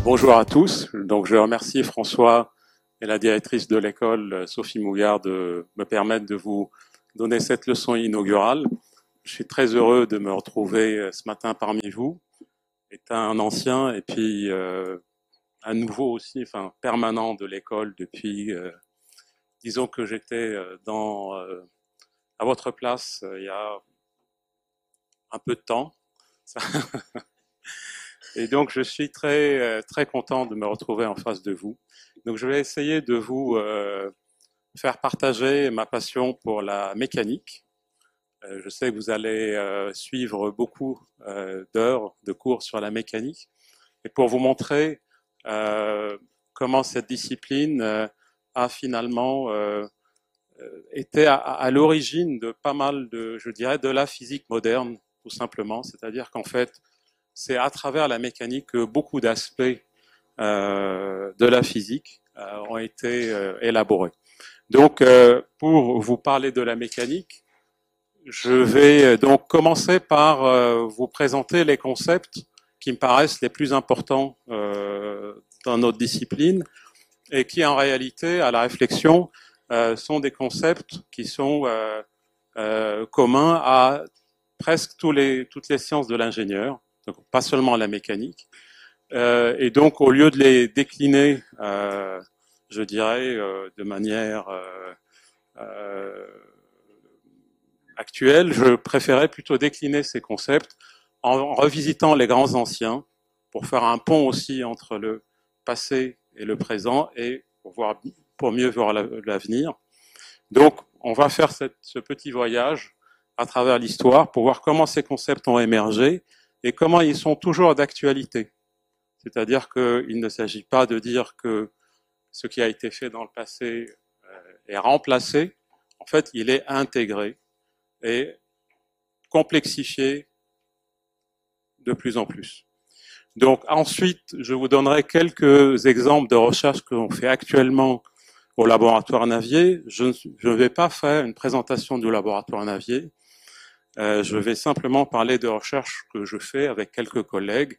Bonjour à tous. Donc, je remercie François et la directrice de l'école, Sophie Mouillard, de me permettre de vous donner cette leçon inaugurale. Je suis très heureux de me retrouver ce matin parmi vous, étant un ancien et puis un nouveau aussi, enfin permanent de l'école depuis, disons que j'étais à votre place il y a un peu de temps. Et donc, je suis très content de me retrouver en face de vous. Donc, je vais essayer de vous faire partager ma passion pour la mécanique. Je sais que vous allez suivre beaucoup d'heures de cours sur la mécanique. Et pour vous montrer comment cette discipline a finalement été à l'origine de pas mal de, je dirais, de la physique moderne, tout simplement. C'est-à-dire qu'en fait, c'est à travers la mécanique que beaucoup d'aspects de la physique ont été élaborés. Donc, pour vous parler de la mécanique, je vais donc commencer par vous présenter les concepts qui me paraissent les plus importants dans notre discipline et qui, en réalité, à la réflexion, sont des concepts qui sont communs à presque toutes les sciences de l'ingénieur, donc pas seulement la mécanique. Et donc, au lieu de les décliner, je dirais, de manière actuelle, je préférais plutôt décliner ces concepts en revisitant les grands anciens pour faire un pont aussi entre le passé et le présent et pour mieux voir l'avenir. Donc, on va faire ce petit voyage à travers l'histoire pour voir comment ces concepts ont émergé et comment ils sont toujours d'actualité. C'est-à-dire qu'il ne s'agit pas de dire que ce qui a été fait dans le passé est remplacé. En fait, il est intégré et complexifié de plus en plus. Donc ensuite, je vous donnerai quelques exemples de recherches que l'on fait actuellement au laboratoire Navier. Je ne vais pas faire une présentation du laboratoire Navier. Je vais simplement parler de recherches que je fais avec quelques collègues.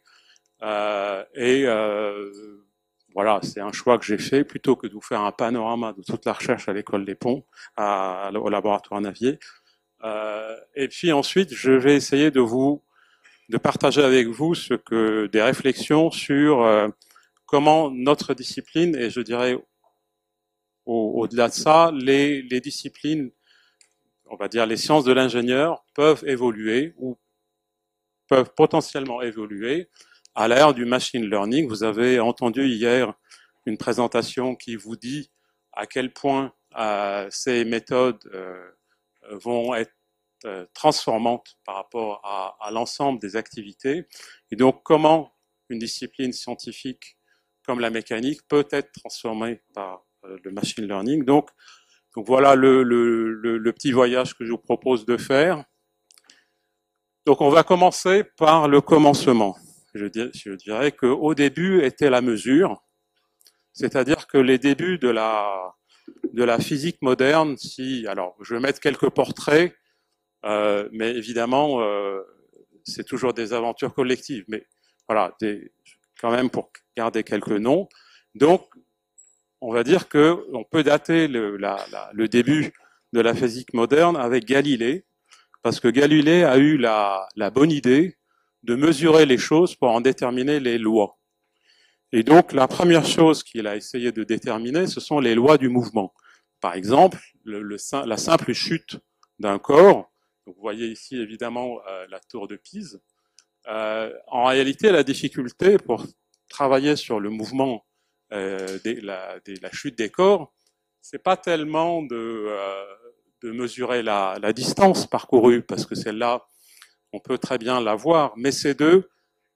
Voilà, c'est un choix que j'ai fait plutôt que de vous faire un panorama de toute la recherche à l'école des Ponts, au laboratoire Navier. Et puis ensuite, je vais essayer de partager avec vous des réflexions sur comment notre discipline, et je dirais au-delà de ça, les disciplines, on va dire les sciences de l'ingénieur, peuvent évoluer ou peuvent potentiellement évoluer à l'ère du machine learning. Vous avez entendu hier une présentation qui vous dit à quel point ces méthodes vont être transformantes par rapport à l'ensemble des activités. Et donc, comment une discipline scientifique comme la mécanique peut être transformée par le machine learning. Donc voilà le petit voyage que je vous propose de faire. Donc, on va commencer par le commencement. Je dirais qu'au début était la mesure, c'est-à-dire que les débuts de la physique moderne, alors je vais mettre quelques portraits, mais évidemment, c'est toujours des aventures collectives, mais voilà, quand même pour garder quelques noms. Donc, on va dire que on peut dater le début de la physique moderne avec Galilée, parce que Galilée a eu la bonne idée de mesurer les choses pour en déterminer les lois. Et donc, la première chose qu'il a essayé de déterminer, ce sont les lois du mouvement. Par exemple, la simple chute d'un corps. Donc, vous voyez ici, évidemment, la tour de Pise. En réalité, la difficulté pour travailler sur le mouvement la chute des corps, c'est pas tellement de mesurer la distance parcourue, parce que celle-là, on peut très bien la voir, mais c'est de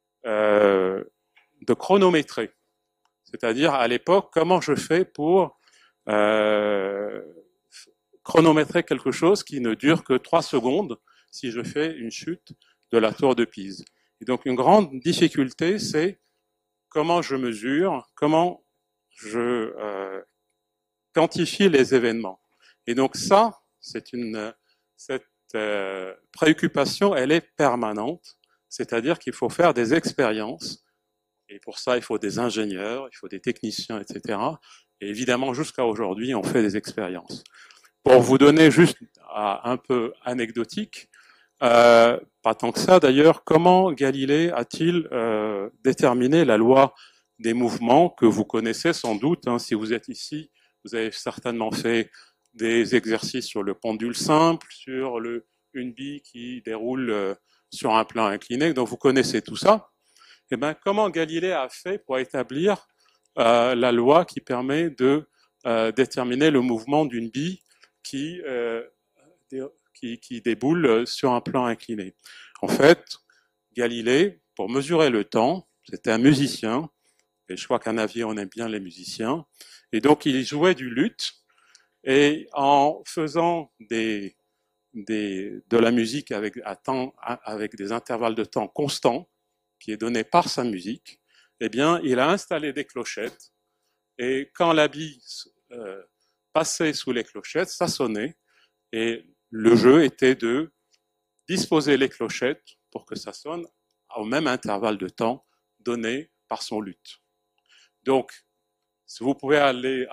chronométrer. C'est-à-dire, à l'époque, comment je fais pour chronométrer quelque chose qui ne dure que 3 secondes si je fais une chute de la tour de Pise. Et donc, une grande difficulté, c'est comment je mesure, comment je quantifie les événements. Et donc ça, cette préoccupation, elle est permanente, c'est-à-dire qu'il faut faire des expériences. Et pour ça, il faut des ingénieurs, il faut des techniciens, etc. Et évidemment, jusqu'à aujourd'hui, on fait des expériences. Pour vous donner juste un peu anecdotique, pas tant que ça d'ailleurs, comment Galilée a-t-il déterminé la loi des mouvements que vous connaissez sans doute, hein, si vous êtes ici, vous avez certainement fait des exercices sur le pendule simple, sur une bille qui déroule sur un plan incliné, donc vous connaissez tout ça. Eh bien, comment Galilée a fait pour établir la loi qui permet de déterminer le mouvement d'une bille qui déboule sur un plan incliné. En fait, Galilée, pour mesurer le temps, c'était un musicien, et je crois qu'à Navier, on aime bien les musiciens, et donc il jouait du luth, et en faisant de la musique avec des intervalles de temps constants, qui est donné par sa musique, eh bien, il a installé des clochettes, et quand la bille passait sous les clochettes, ça sonnait, et le jeu était de disposer les clochettes pour que ça sonne au même intervalle de temps donné par son luth. Donc, si vous pouvez aller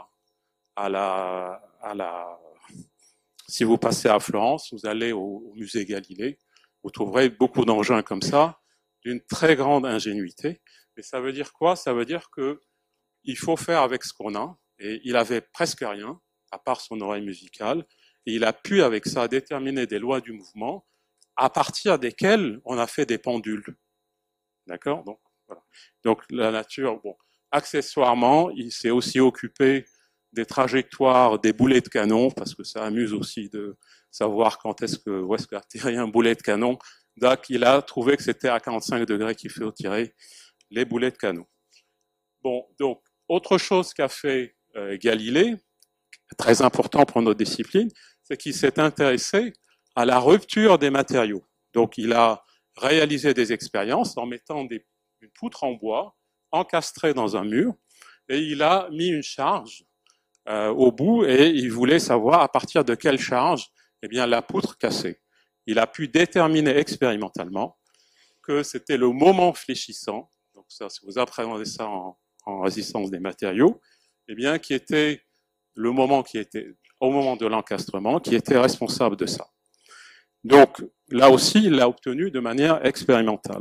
si vous passez à Florence, vous allez au musée Galilée, vous trouverez beaucoup d'engins comme ça, d'une très grande ingénuité. Et ça veut dire quoi? Ça veut dire que il faut faire avec ce qu'on a. Et il avait presque rien, à part son oreille musicale. Et il a pu, avec ça, déterminer des lois du mouvement à partir desquelles on a fait des pendules. D'accord? Donc, voilà. Donc, la nature, bon, accessoirement, il s'est aussi occupé des trajectoires des boulets de canon, parce que ça amuse aussi de savoir où est-ce qu'a tiré un boulet de canon. Donc, il a trouvé que c'était à 45 degrés qu'il faut tirer les boulets de canon. Bon, donc, autre chose qu'a fait Galilée, très important pour notre discipline, c'est qu'il s'est intéressé à la rupture des matériaux. Donc, il a réalisé des expériences en mettant une poutre en bois encastrée dans un mur, et il a mis une charge au bout, et il voulait savoir à partir de quelle charge, eh bien, la poutre cassait. Il a pu déterminer expérimentalement que c'était le moment fléchissant, donc ça, si vous apprenez ça en résistance des matériaux, eh bien, qui était au moment de l'encastrement, qui était responsable de ça. Donc, là aussi, il l'a obtenu de manière expérimentale.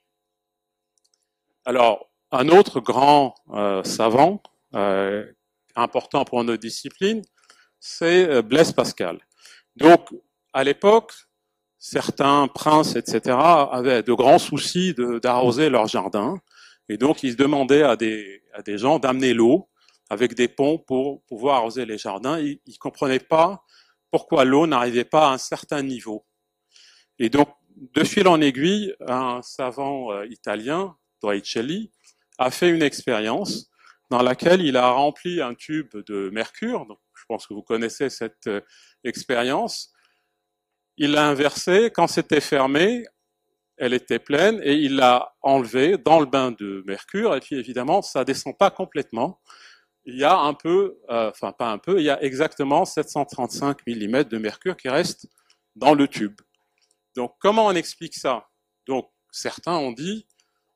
Alors, un autre grand savant, important pour notre discipline, c'est Blaise Pascal. Donc, à l'époque, certains princes, etc., avaient de grands soucis d'arroser leur jardin, et donc ils demandaient à des gens d'amener l'eau avec des ponts pour pouvoir arroser les jardins. Ils ne comprenaient pas pourquoi l'eau n'arrivait pas à un certain niveau. Et donc, de fil en aiguille, un savant italien, Torricelli, a fait une expérience dans laquelle il a rempli un tube de mercure. Donc, je pense que vous connaissez cette expérience. Il l'a inversé. Quand c'était fermé, elle était pleine, et il l'a enlevée dans le bain de mercure. Et puis, évidemment, ça descend pas complètement. Il y a un peu, enfin pas un peu, il y a exactement 735 mm de mercure qui reste dans le tube. Donc, comment on explique ça? Donc, certains ont dit,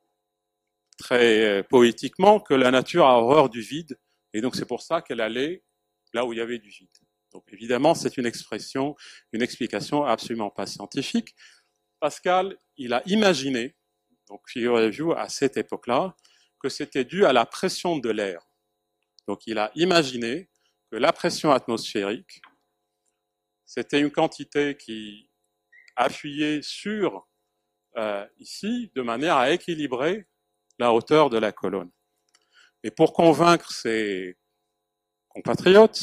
très poétiquement, que la nature a horreur du vide, et donc c'est pour ça qu'elle allait là où il y avait du vide. Donc, évidemment, c'est une explication absolument pas scientifique. Pascal, il a imaginé, donc figurez-vous, à cette époque-là, que c'était dû à la pression de l'air. Donc, il a imaginé que la pression atmosphérique, c'était une quantité qui appuyait sur ici, de manière à équilibrer la hauteur de la colonne. Et pour convaincre ses compatriotes,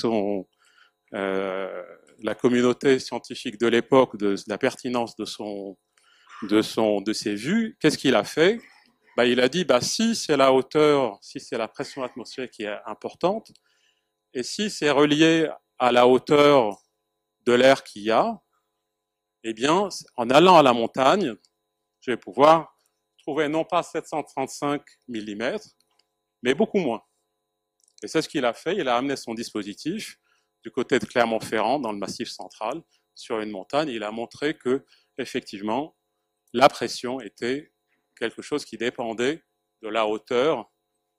la communauté scientifique de l'époque, de la pertinence de ses vues, qu'est-ce qu'il a fait? Il a dit, si c'est la hauteur, si c'est la pression atmosphérique qui est importante, et si c'est relié à la hauteur de l'air qu'il y a, eh bien, en allant à la montagne, je vais pouvoir trouver non pas 735 mm, mais beaucoup moins. Et c'est ce qu'il a fait. Il a amené son dispositif du côté de Clermont-Ferrand, dans le Massif central, sur une montagne. Il a montré que, effectivement, la pression était quelque chose qui dépendait de la hauteur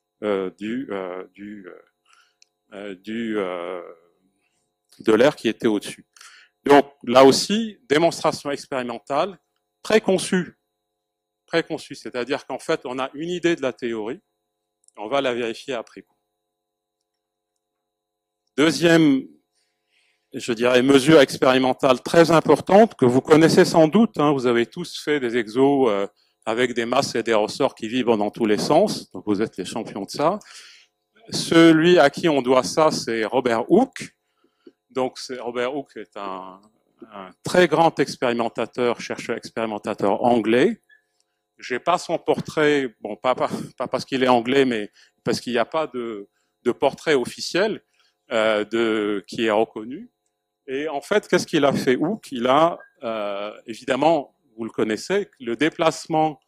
de l'air qui était au-dessus. Donc là aussi, démonstration expérimentale préconçue, c'est-à-dire qu'en fait, on a une idée de la théorie, on va la vérifier après coup. Deuxième, je dirais, mesure expérimentale très importante que vous connaissez sans doute, hein, vous avez tous fait des exos avec des masses et des ressorts qui vibrent dans tous les sens, donc vous êtes les champions de ça. Celui à qui on doit ça, c'est Robert Hooke. Donc Robert Hooke est un très grand expérimentateur, chercheur expérimentateur anglais. J'ai pas son portrait, bon, pas parce qu'il est anglais, mais parce qu'il n'y a pas de portrait officiel qui est reconnu. Et en fait, qu'est-ce qu'il a fait Hooke? Il a, évidemment, vous le connaissez, le déplacement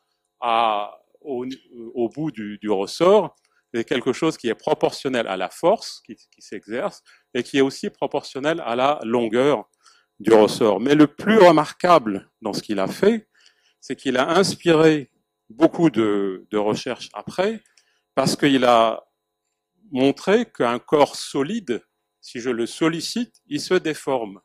au bout du ressort est quelque chose qui est proportionnel à la force qui s'exerce et qui est aussi proportionnel à la longueur du ressort. Mais le plus remarquable dans ce qu'il a fait, c'est qu'il a inspiré beaucoup de recherches après, parce qu'il a montré qu'un corps solide, si je le sollicite, il se déforme.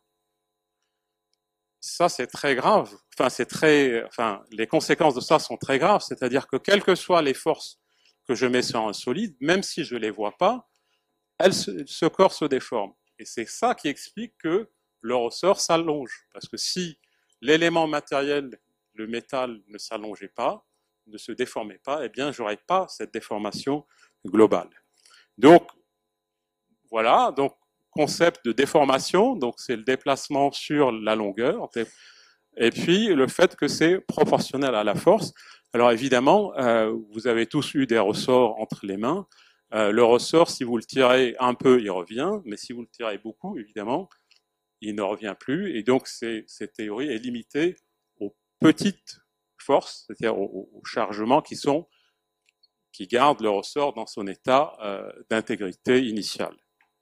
Ça, c'est très grave. Les conséquences de ça sont très graves. C'est-à-dire que quelles que soient les forces que je mets sur un solide, même si je les vois pas, ce corps se déforme. Et c'est ça qui explique que le ressort s'allonge. Parce que si l'élément matériel, le métal, ne s'allongeait pas, ne se déformait pas, eh bien, j'aurais pas cette déformation globale. Donc, voilà. Donc, concept de déformation, donc c'est le déplacement sur la longueur. Et puis, le fait que c'est proportionnel à la force. Alors, évidemment, vous avez tous eu des ressorts entre les mains. Le ressort, si vous le tirez un peu, il revient, mais si vous le tirez beaucoup, évidemment, il ne revient plus. Et donc, cette théorie est limitée aux petites forces, c'est-à-dire aux chargements qui gardent le ressort dans son état d'intégrité initiale.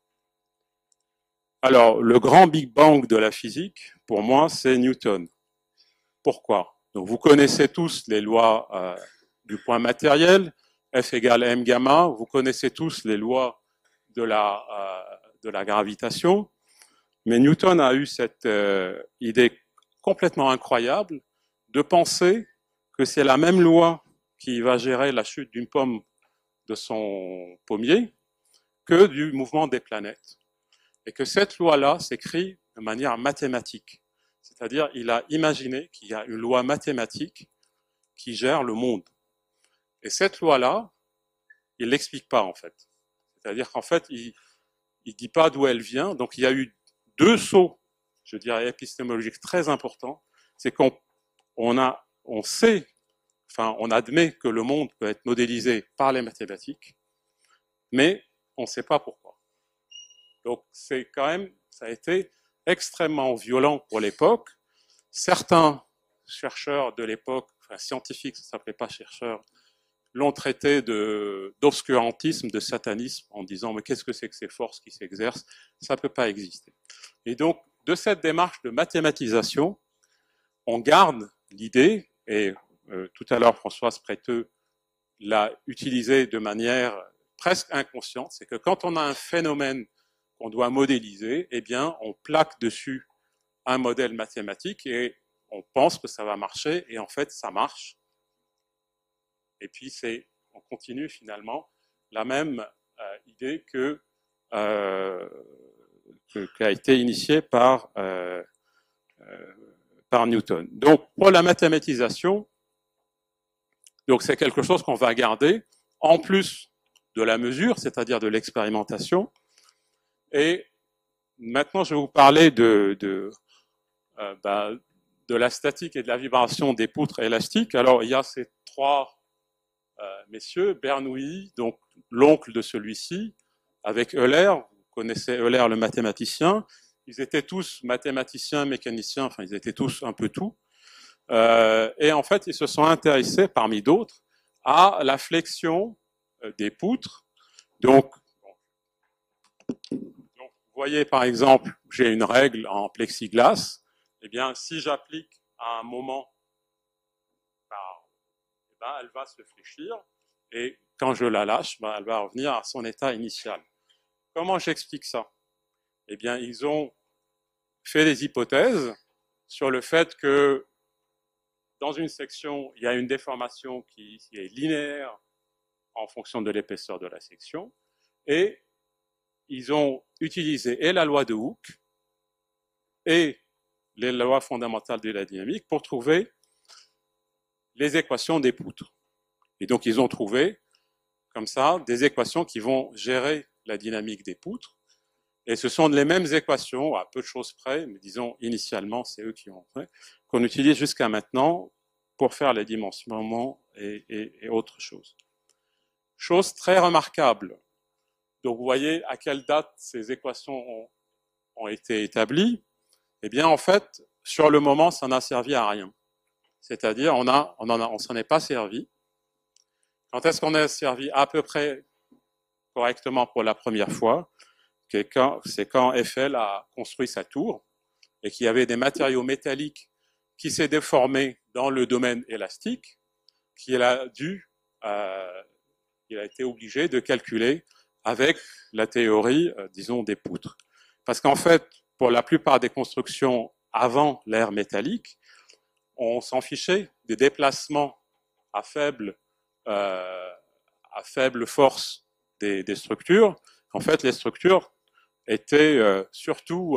Alors, le grand Big Bang de la physique, pour moi, c'est Newton. Pourquoi? Donc, vous connaissez tous les lois du point matériel, F égale m gamma. Vous connaissez tous les lois de la gravitation. Mais Newton a eu cette idée complètement incroyable de penser que c'est la même loi qui va gérer la chute d'une pomme de son pommier que du mouvement des planètes. Et que cette loi-là s'écrit de manière mathématique. C'est-à-dire, il a imaginé qu'il y a une loi mathématique qui gère le monde. Et cette loi-là, il l'explique pas, en fait. C'est-à-dire qu'en fait, il dit pas d'où elle vient. Donc, il y a eu deux sauts, je dirais, épistémologiques très importants. C'est qu'on sait, enfin, on admet que le monde peut être modélisé par les mathématiques, mais on ne sait pas pourquoi. Donc, c'est quand même, ça a été extrêmement violent pour l'époque. Certains chercheurs de l'époque, enfin scientifiques, ça ne s'appelait pas chercheurs, l'ont traité d'obscurantisme, de satanisme, en disant mais qu'est-ce que c'est que ces forces qui s'exercent? Ça ne peut pas exister. Et donc, de cette démarche de mathématisation, on garde l'idée, et tout à l'heure Françoise Préteux l'a utilisé de manière presque inconsciente, c'est que quand on a un phénomène qu'on doit modéliser, eh bien, on plaque dessus un modèle mathématique et on pense que ça va marcher, et en fait, ça marche. Et puis, on continue finalement la même idée qui a été initiée par Newton. Donc, pour la mathématisation, donc c'est quelque chose qu'on va garder en plus de la mesure, c'est-à-dire de l'expérimentation. Et maintenant, je vais vous parler de la statique et de la vibration des poutres élastiques. Alors, il y a ces trois messieurs, Bernoulli, donc l'oncle de celui-ci, avec Euler. Vous connaissez Euler, le mathématicien. Ils étaient tous mathématiciens, mécaniciens, enfin, ils étaient tous un peu tout. Et en fait, ils se sont intéressés, parmi d'autres, à la flexion des poutres. Donc, vous voyez, par exemple, j'ai une règle en plexiglas. Eh bien, si j'applique à un moment, elle va se fléchir. et quand je la lâche, ben, elle va revenir à son état initial. Comment j'explique ça? Eh bien, ils ont fait des hypothèses sur le fait que dans une section, il y a une déformation qui est linéaire en fonction de l'épaisseur de la section, et ils ont utilisé et la loi de Hooke et les lois fondamentales de la dynamique pour trouver les équations des poutres. Et donc, ils ont trouvé, comme ça, des équations qui vont gérer la dynamique des poutres. Et ce sont les mêmes équations, à peu de choses près, mais disons, initialement, c'est eux qui ont fait, qu'on utilise jusqu'à maintenant pour faire les dimensionnements et autres choses. Chose très remarquable. Donc, vous voyez à quelle date ces équations ont été établies. Eh bien, en fait, sur le moment, ça n'a servi à rien. C'est-à-dire, on s'en est pas servi. Quand est-ce qu'on a servi à peu près correctement pour la première fois? C'est quand Eiffel a construit sa tour et qu'il y avait des matériaux métalliques qui s'est déformé dans le domaine élastique, qu'il a été obligé de calculer avec la théorie, disons, des poutres. Parce qu'en fait, pour la plupart des constructions avant l'ère métallique, on s'en fichait des déplacements à faible force des structures. En fait, les structures étaient surtout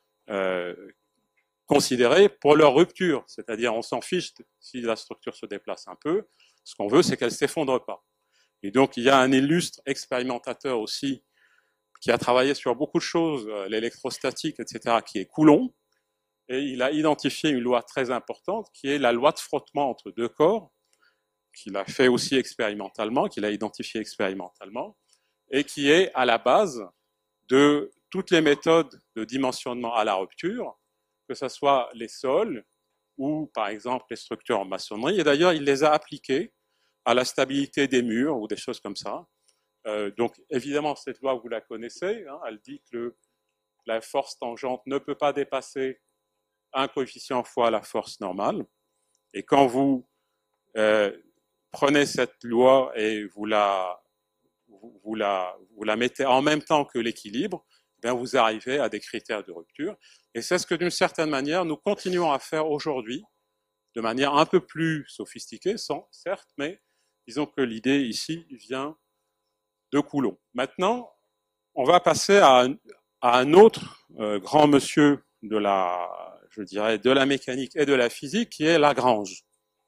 considérées pour leur rupture. C'est-à-dire, on s'en fiche si la structure se déplace un peu. Ce qu'on veut, c'est qu'elle ne s'effondre pas. Et donc, il y a un illustre expérimentateur aussi qui a travaillé sur beaucoup de choses, l'électrostatique, etc., qui est Coulomb. Et il a identifié une loi très importante qui est la loi de frottement entre deux corps, qu'il a fait aussi expérimentalement, qu'il a identifié expérimentalement, et qui est à la base de toutes les méthodes de dimensionnement à la rupture, que ce soit les sols ou, par exemple, les structures en maçonnerie. Et d'ailleurs, il les a appliquées à la stabilité des murs ou des choses comme ça. Donc, évidemment, cette loi, vous la connaissez. Hein, elle dit que la force tangente ne peut pas dépasser un coefficient fois la force normale. Et quand vous prenez cette loi et vous la mettez en même temps que l'équilibre, bien vous arrivez à des critères de rupture. Et c'est ce que d'une certaine manière, nous continuons à faire aujourd'hui, de manière un peu plus sophistiquée, certes, mais disons que l'idée ici vient de Coulomb. Maintenant, on va passer à un autre grand monsieur de la mécanique et de la physique, qui est Lagrange.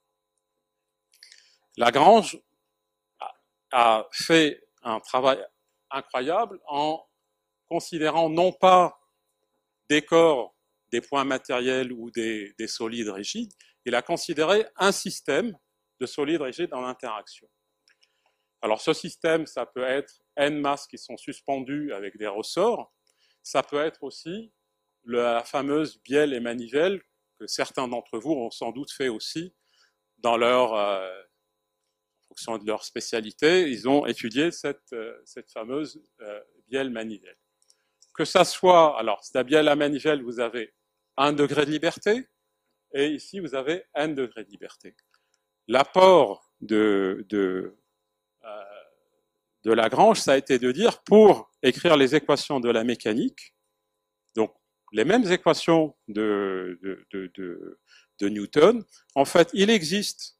Lagrange a fait un travail incroyable en considérant non pas des corps, des points matériels ou des solides rigides, il a considéré un système de solides rigides en interaction. Alors ce système, ça peut être n masses qui sont suspendus avec des ressorts, ça peut être aussi la fameuse bielle et manivelle que certains d'entre vous ont sans doute fait aussi dans en fonction de leur spécialité, ils ont étudié cette fameuse bielle manivelle. Que ça soit, alors la bielle à manivelle, vous avez 1 degré de liberté, et ici vous avez n degrés de liberté. L'apport de Lagrange, ça a été de dire, pour écrire les équations de la mécanique, donc les mêmes équations de Newton, en fait, il existe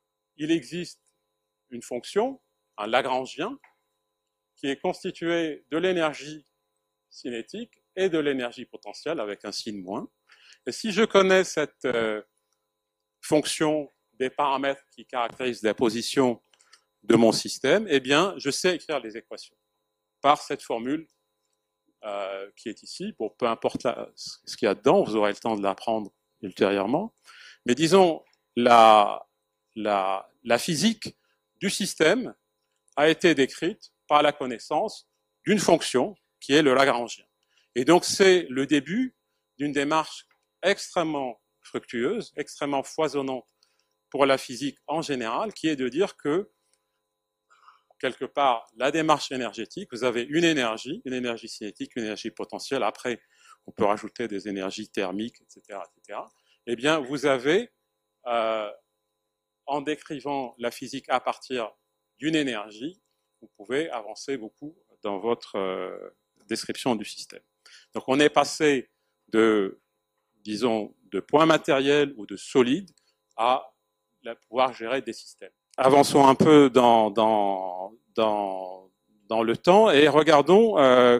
une fonction, un Lagrangien, qui est constituée de l'énergie cinétique et de l'énergie potentielle avec un signe moins. Et si je connais cette fonction des paramètres qui caractérisent la position de mon système, eh bien, je sais écrire les équations par cette formule qui est ici. Bon, peu importe ce qu'il y a dedans, vous aurez le temps de l'apprendre ultérieurement. Mais disons, la physique du système a été décrite par la connaissance d'une fonction qui est le Lagrangien. Et donc, c'est le début d'une démarche extrêmement fructueuse, extrêmement foisonnante pour la physique en général, qui est de dire que, quelque part, la démarche énergétique, vous avez une énergie cinétique, une énergie potentielle, après, on peut rajouter des énergies thermiques, etc., etc. Eh bien, vous avez, en décrivant la physique à partir d'une énergie, vous pouvez avancer beaucoup dans votre description du système. Donc on est passé de, disons, de points matériels ou de solides à pouvoir gérer des systèmes. Avançons un peu dans le temps et regardons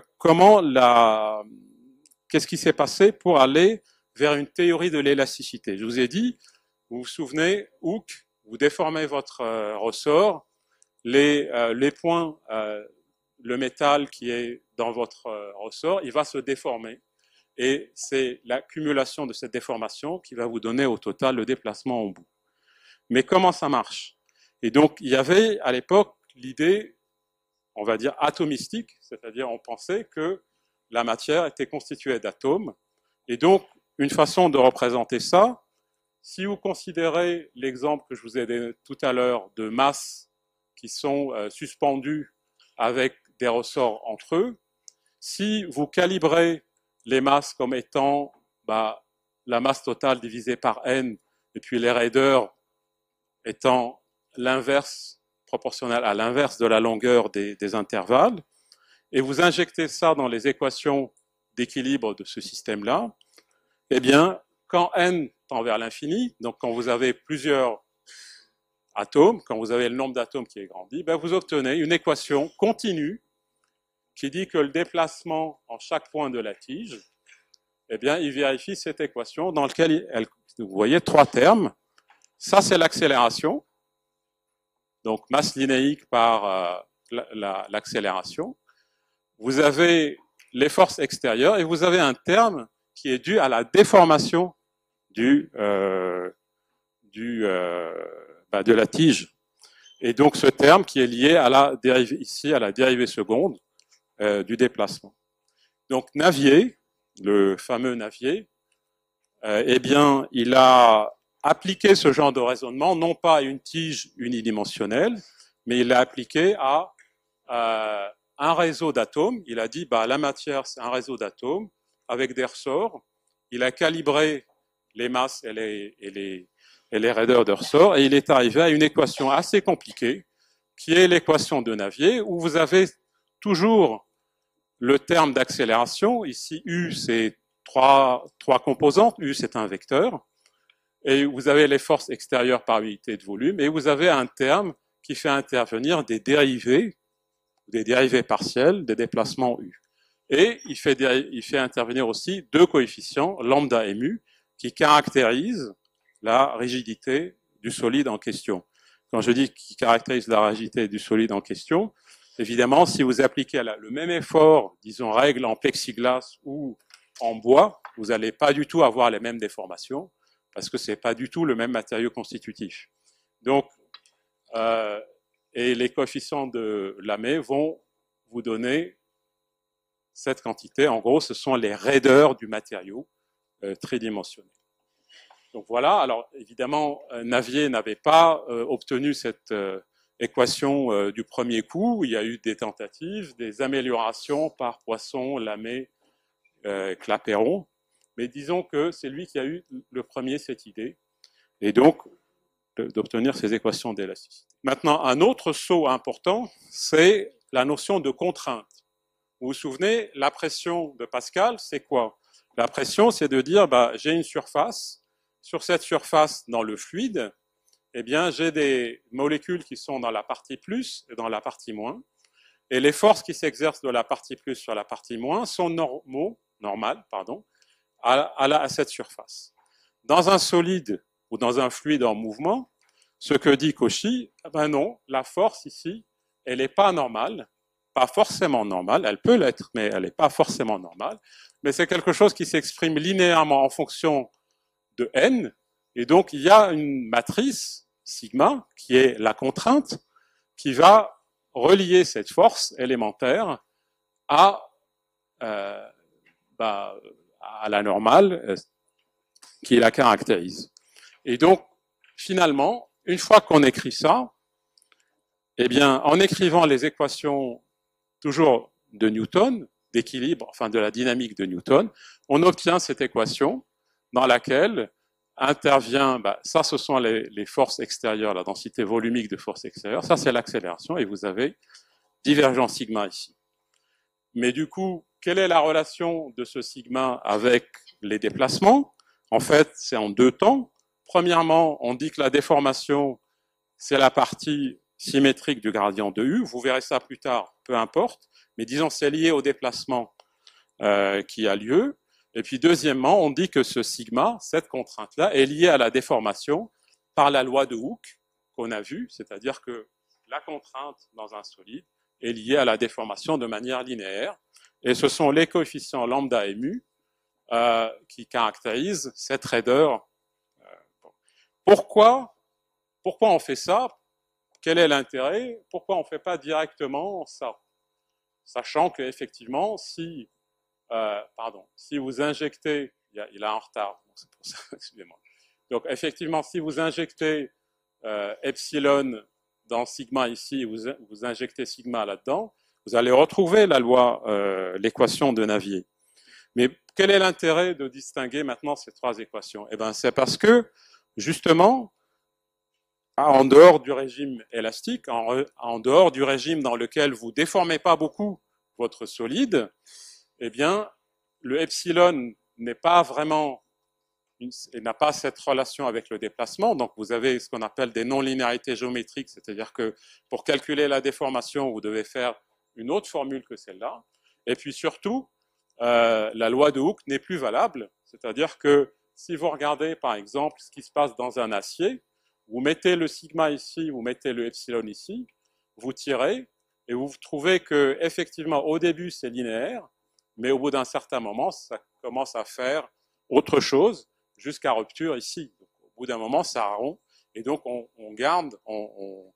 qu'est-ce qui s'est passé pour aller vers une théorie de l'élasticité. Je vous ai dit, vous vous souvenez, Hooke, vous déformez votre ressort, les points, le métal qui est dans votre ressort, il va se déformer. Et c'est l'accumulation de cette déformation qui va vous donner au total le déplacement en bout. Mais comment ça marche? Et donc, il y avait à l'époque l'idée, on va dire, atomistique, c'est-à-dire on pensait que la matière était constituée d'atomes. Et donc, une façon de représenter ça, si vous considérez l'exemple que je vous ai donné tout à l'heure de masses qui sont suspendues avec des ressorts entre eux, si vous calibrez les masses comme étant la masse totale divisée par n, et puis les raideurs étant l'inverse, proportionnel à l'inverse de la longueur des intervalles, et vous injectez ça dans les équations d'équilibre de ce système-là, eh bien, quand n tend vers l'infini, donc quand vous avez plusieurs atomes, quand vous avez le nombre d'atomes qui est grandi, vous obtenez une équation continue qui dit que le déplacement en chaque point de la tige, eh bien, il vérifie cette équation dans laquelle vous voyez trois termes. Ça, c'est l'accélération, donc masse linéique par l'accélération. Vous avez les forces extérieures et vous avez un terme qui est dû à la déformation de la tige. Et donc, ce terme qui est lié à la dérivée, ici, à la dérivée seconde du déplacement. Donc, Navier, le fameux Navier, eh bien, il a appliqué ce genre de raisonnement, non pas à une tige unidimensionnelle, mais il l'a appliqué à un réseau d'atomes. Il a dit, la matière, c'est un réseau d'atomes avec des ressorts. Il a calibré les masses et les raideurs de ressorts, et il est arrivé à une équation assez compliquée, qui est l'équation de Navier, où vous avez toujours le terme d'accélération. Ici, U, c'est trois composantes. U, c'est un vecteur. Et vous avez les forces extérieures par unité de volume. Et vous avez un terme qui fait intervenir des dérivés partiels des déplacements U. Et il fait intervenir aussi deux coefficients, lambda et mu, qui caractérisent la rigidité du solide en question. Quand je dis qui caractérise la rigidité du solide en question, évidemment, si vous appliquez le même effort, disons règle en plexiglas ou en bois, vous n'allez pas du tout avoir les mêmes déformations, parce que c'est pas du tout le même matériau constitutif. Donc, et les coefficients de Lamé vont vous donner cette quantité. En gros, ce sont les raideurs du matériau tridimensionné. Donc voilà, alors évidemment, Navier n'avait pas obtenu cette équation du premier coup. Il y a eu des tentatives, des améliorations par Poisson, Lamé, Clapeyron. Mais disons que c'est lui qui a eu le premier cette idée, et donc d'obtenir ces équations d'élasticité. Maintenant, un autre saut important, c'est la notion de contrainte. Vous vous souvenez, la pression de Pascal, c'est quoi? La pression, c'est de dire, j'ai une surface. Sur cette surface, dans le fluide, eh bien, j'ai des molécules qui sont dans la partie plus et dans la partie moins. Et les forces qui s'exercent de la partie plus sur la partie moins sont normales, à cette surface. Dans un solide ou dans un fluide en mouvement, ce que dit Cauchy, non, la force ici, elle n'est pas normale, pas forcément normale, elle peut l'être, mais elle n'est pas forcément normale, mais c'est quelque chose qui s'exprime linéairement en fonction de n, et donc il y a une matrice, sigma, qui est la contrainte, qui va relier cette force élémentaire à la normale qui la caractérise. Et donc, finalement, une fois qu'on écrit ça, eh bien, en écrivant les équations toujours de Newton, d'équilibre, enfin de la dynamique de Newton, on obtient cette équation dans laquelle intervient, ça ce sont les forces extérieures, la densité volumique de forces extérieures, ça c'est l'accélération, et vous avez divergence sigma ici. Mais du coup, quelle est la relation de ce sigma avec les déplacements? En fait, c'est en deux temps. Premièrement, on dit que la déformation, c'est la partie symétrique du gradient de U. Vous verrez ça plus tard, peu importe. Mais disons, c'est lié au déplacement qui a lieu. Et puis, deuxièmement, on dit que ce sigma, cette contrainte-là, est liée à la déformation par la loi de Hooke qu'on a vue, c'est-à-dire que la contrainte dans un solide est liée à la déformation de manière linéaire. Et ce sont les coefficients lambda et mu qui caractérisent cette raideur. Pourquoi on fait ça? Quel est l'intérêt? Pourquoi on ne fait pas directement ça? Sachant qu'effectivement, si vous injectez, il a un retard, c'est pour ça, excusez-moi. Donc effectivement, si vous injectez epsilon dans sigma ici, vous injectez sigma là-dedans, vous allez retrouver la loi, l'équation de Navier. Mais quel est l'intérêt de distinguer maintenant ces trois équations? Eh bien, c'est parce que, justement, en dehors du régime élastique, en dehors du régime dans lequel vous déformez pas beaucoup votre solide, eh bien, le epsilon n'est pas vraiment, n'a pas cette relation avec le déplacement. Donc, vous avez ce qu'on appelle des non-linéarités géométriques, c'est-à-dire que pour calculer la déformation, vous devez faire une autre formule que celle-là. Et puis surtout, la loi de Hooke n'est plus valable, c'est-à-dire que si vous regardez, par exemple, ce qui se passe dans un acier, vous mettez le sigma ici, vous mettez le epsilon ici, vous tirez, et vous trouvez que effectivement, au début, c'est linéaire, mais au bout d'un certain moment, ça commence à faire autre chose, jusqu'à rupture ici. Donc, au bout d'un moment, ça rompt, et donc on garde, on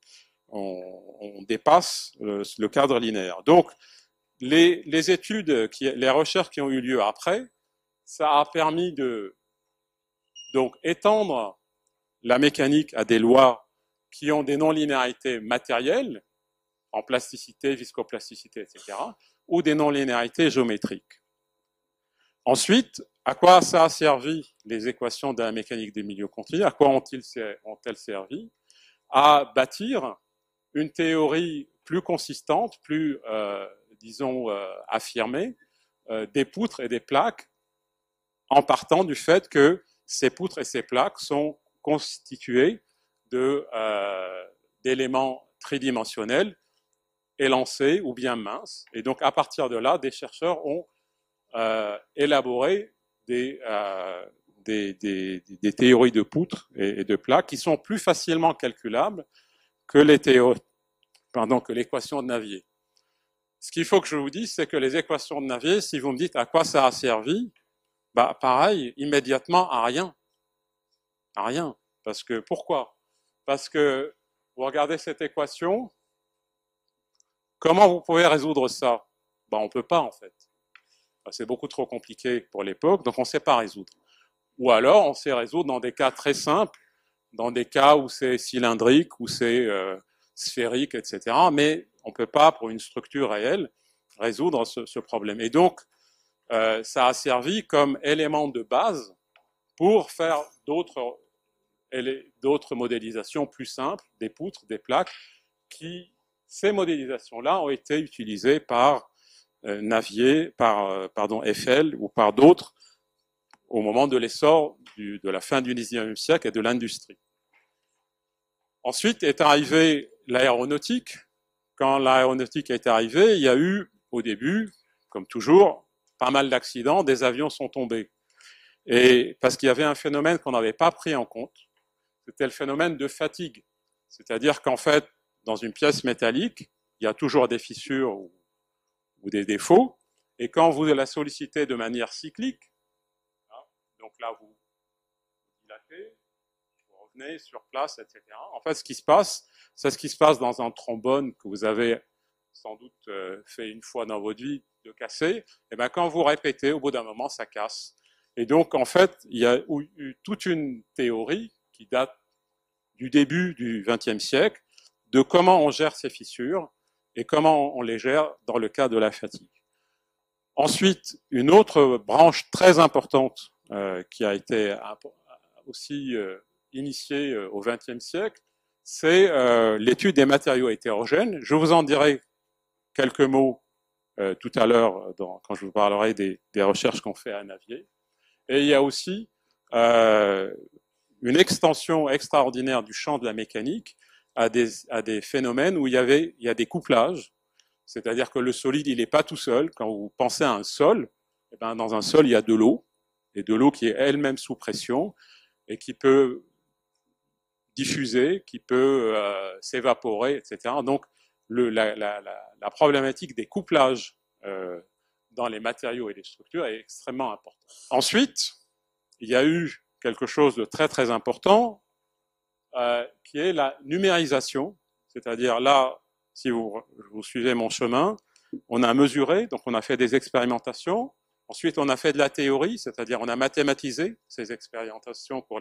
dépasse le cadre linéaire. Donc, les études, les recherches qui ont eu lieu après, ça a permis de donc étendre la mécanique à des lois qui ont des non-linéarités matérielles, en plasticité, viscoplasticité, etc., ou des non-linéarités géométriques. Ensuite, à quoi ça a servi les équations de la mécanique des milieux continus? À quoi ont-elles servi? À bâtir une théorie plus consistante, plus, disons, affirmée, des poutres et des plaques, en partant du fait que ces poutres et ces plaques sont constituées d'éléments tridimensionnels élancés ou bien minces. Et donc, à partir de là, des chercheurs ont élaboré des théories de poutres et de plaques qui sont plus facilement calculables que que l'équation de Navier. Ce qu'il faut que je vous dise, c'est que les équations de Navier, si vous me dites à quoi ça a servi, pareil, immédiatement à rien. À rien. Parce que, pourquoi? Parce que, vous regardez cette équation, comment vous pouvez résoudre ça? On ne peut pas, en fait. C'est beaucoup trop compliqué pour l'époque, donc on ne sait pas résoudre. Ou alors, on sait résoudre dans des cas très simples, dans des cas où c'est cylindrique, où c'est sphérique, etc. Mais on ne peut pas, pour une structure réelle, résoudre ce problème. Et donc, ça a servi comme élément de base pour faire d'autres modélisations plus simples, des poutres, des plaques, ces modélisations-là ont été utilisées par Navier, par Eiffel ou par d'autres au moment de l'essor de la fin du XIXe siècle et de l'industrie. Ensuite est arrivée l'aéronautique. Quand l'aéronautique est arrivée, il y a eu, au début, comme toujours, pas mal d'accidents, des avions sont tombés. Et parce qu'il y avait un phénomène qu'on n'avait pas pris en compte, c'était le phénomène de fatigue. C'est-à-dire qu'en fait, dans une pièce métallique, il y a toujours des fissures ou des défauts, et quand vous la sollicitez de manière cyclique, donc là vous dilatez, vous revenez sur place, etc. En fait, ce qui se passe, c'est ce qui se passe dans un trombone que vous avez sans doute fait une fois dans votre vie de casser. Et quand vous répétez, au bout d'un moment, ça casse. Et donc, en fait, il y a eu toute une théorie qui date du début du XXe siècle de comment on gère ces fissures et comment on les gère dans le cas de la fatigue. Ensuite, une autre branche très importante qui a été aussi initié au XXe siècle, c'est l'étude des matériaux hétérogènes. Je vous en dirai quelques mots tout à l'heure quand je vous parlerai des recherches qu'on fait à Navier. Et il y a aussi une extension extraordinaire du champ de la mécanique à des phénomènes où il y a des couplages, c'est-à-dire que le solide, il n'est pas tout seul. Quand vous pensez à un sol, eh ben, dans un sol, il y a de l'eau, et de l'eau qui est elle-même sous pression, et qui peut diffuser, qui peut s'évaporer, etc. Donc, la problématique des couplages dans les matériaux et les structures est extrêmement importante. Ensuite, il y a eu quelque chose de très très important, qui est la numérisation, c'est-à-dire là, si vous suivez mon chemin, on a mesuré, donc on a fait des expérimentations, ensuite on a fait de la théorie, c'est-à-dire on a mathématisé ces expérimentations pour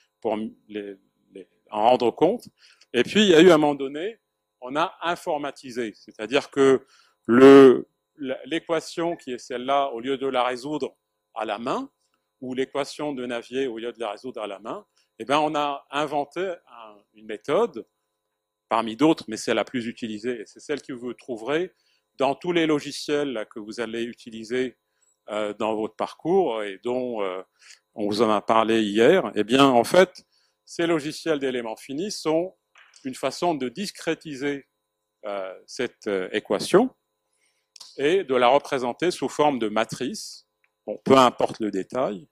en rendre compte, et puis il y a eu à un moment donné, on a informatisé, c'est-à-dire que l'équation qui est celle-là, au lieu de la résoudre à la main, ou l'équation de Navier, au lieu de la résoudre à la main, eh bien, on a inventé une méthode, parmi d'autres, mais c'est la plus utilisée, et c'est celle que vous trouverez dans tous les logiciels que vous allez utiliser dans votre parcours, et dont on vous en a parlé hier. Eh bien, en fait, ces logiciels d'éléments finis sont une façon de discrétiser cette équation et de la représenter sous forme de matrice, bon, peu importe le détail.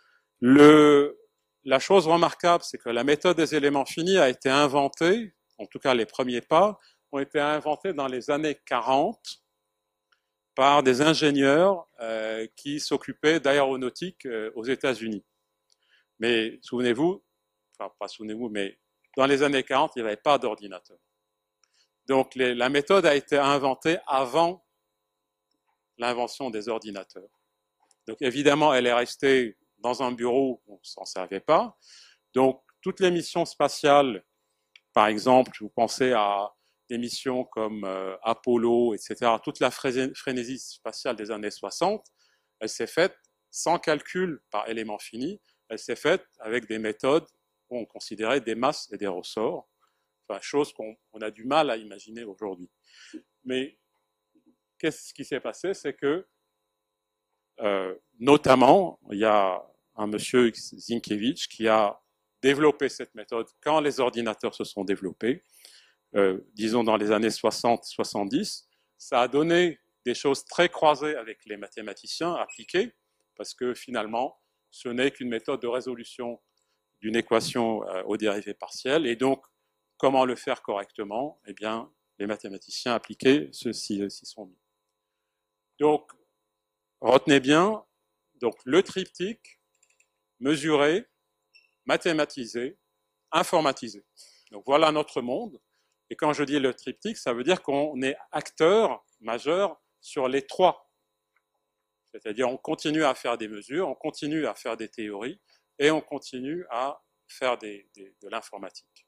La chose remarquable, c'est que la méthode des éléments finis a été inventée, en tout cas les premiers pas, ont été inventés dans les années 40 par des ingénieurs qui s'occupaient d'aéronautique aux États-Unis. Mais souvenez-vous, enfin pas souvenez-vous, mais dans les années 40, il n'y avait pas d'ordinateur. Donc la méthode a été inventée avant l'invention des ordinateurs. Donc évidemment, elle est restée dans un bureau, on ne s'en servait pas. Donc toutes les missions spatiales, par exemple, vous pensez à des missions comme Apollo, etc., toute la frénésie spatiale des années 60, elle s'est faite sans calcul par éléments finis, elle s'est faite avec des méthodes où on considérait des masses et des ressorts, enfin, chose qu'on a du mal à imaginer aujourd'hui. Mais qu'est-ce qui s'est passé? C'est que, notamment, il y a un monsieur Zienkiewicz qui a développé cette méthode quand les ordinateurs se sont développés, disons dans les années 60-70. Ça a donné des choses très croisées avec les mathématiciens appliqués, parce que finalement, ce n'est qu'une méthode de résolution d'une équation aux dérivées partielles, et donc, comment le faire correctement? Eh bien, les mathématiciens appliqués s'y sont mis. Donc, retenez bien, donc le triptyque, mesurer, mathématiser, informatiser. Donc voilà notre monde. Et quand je dis le triptyque, ça veut dire qu'on est acteur majeur sur les trois. C'est-à-dire on continue à faire des mesures, on continue à faire des théories et on continue à faire de l'informatique.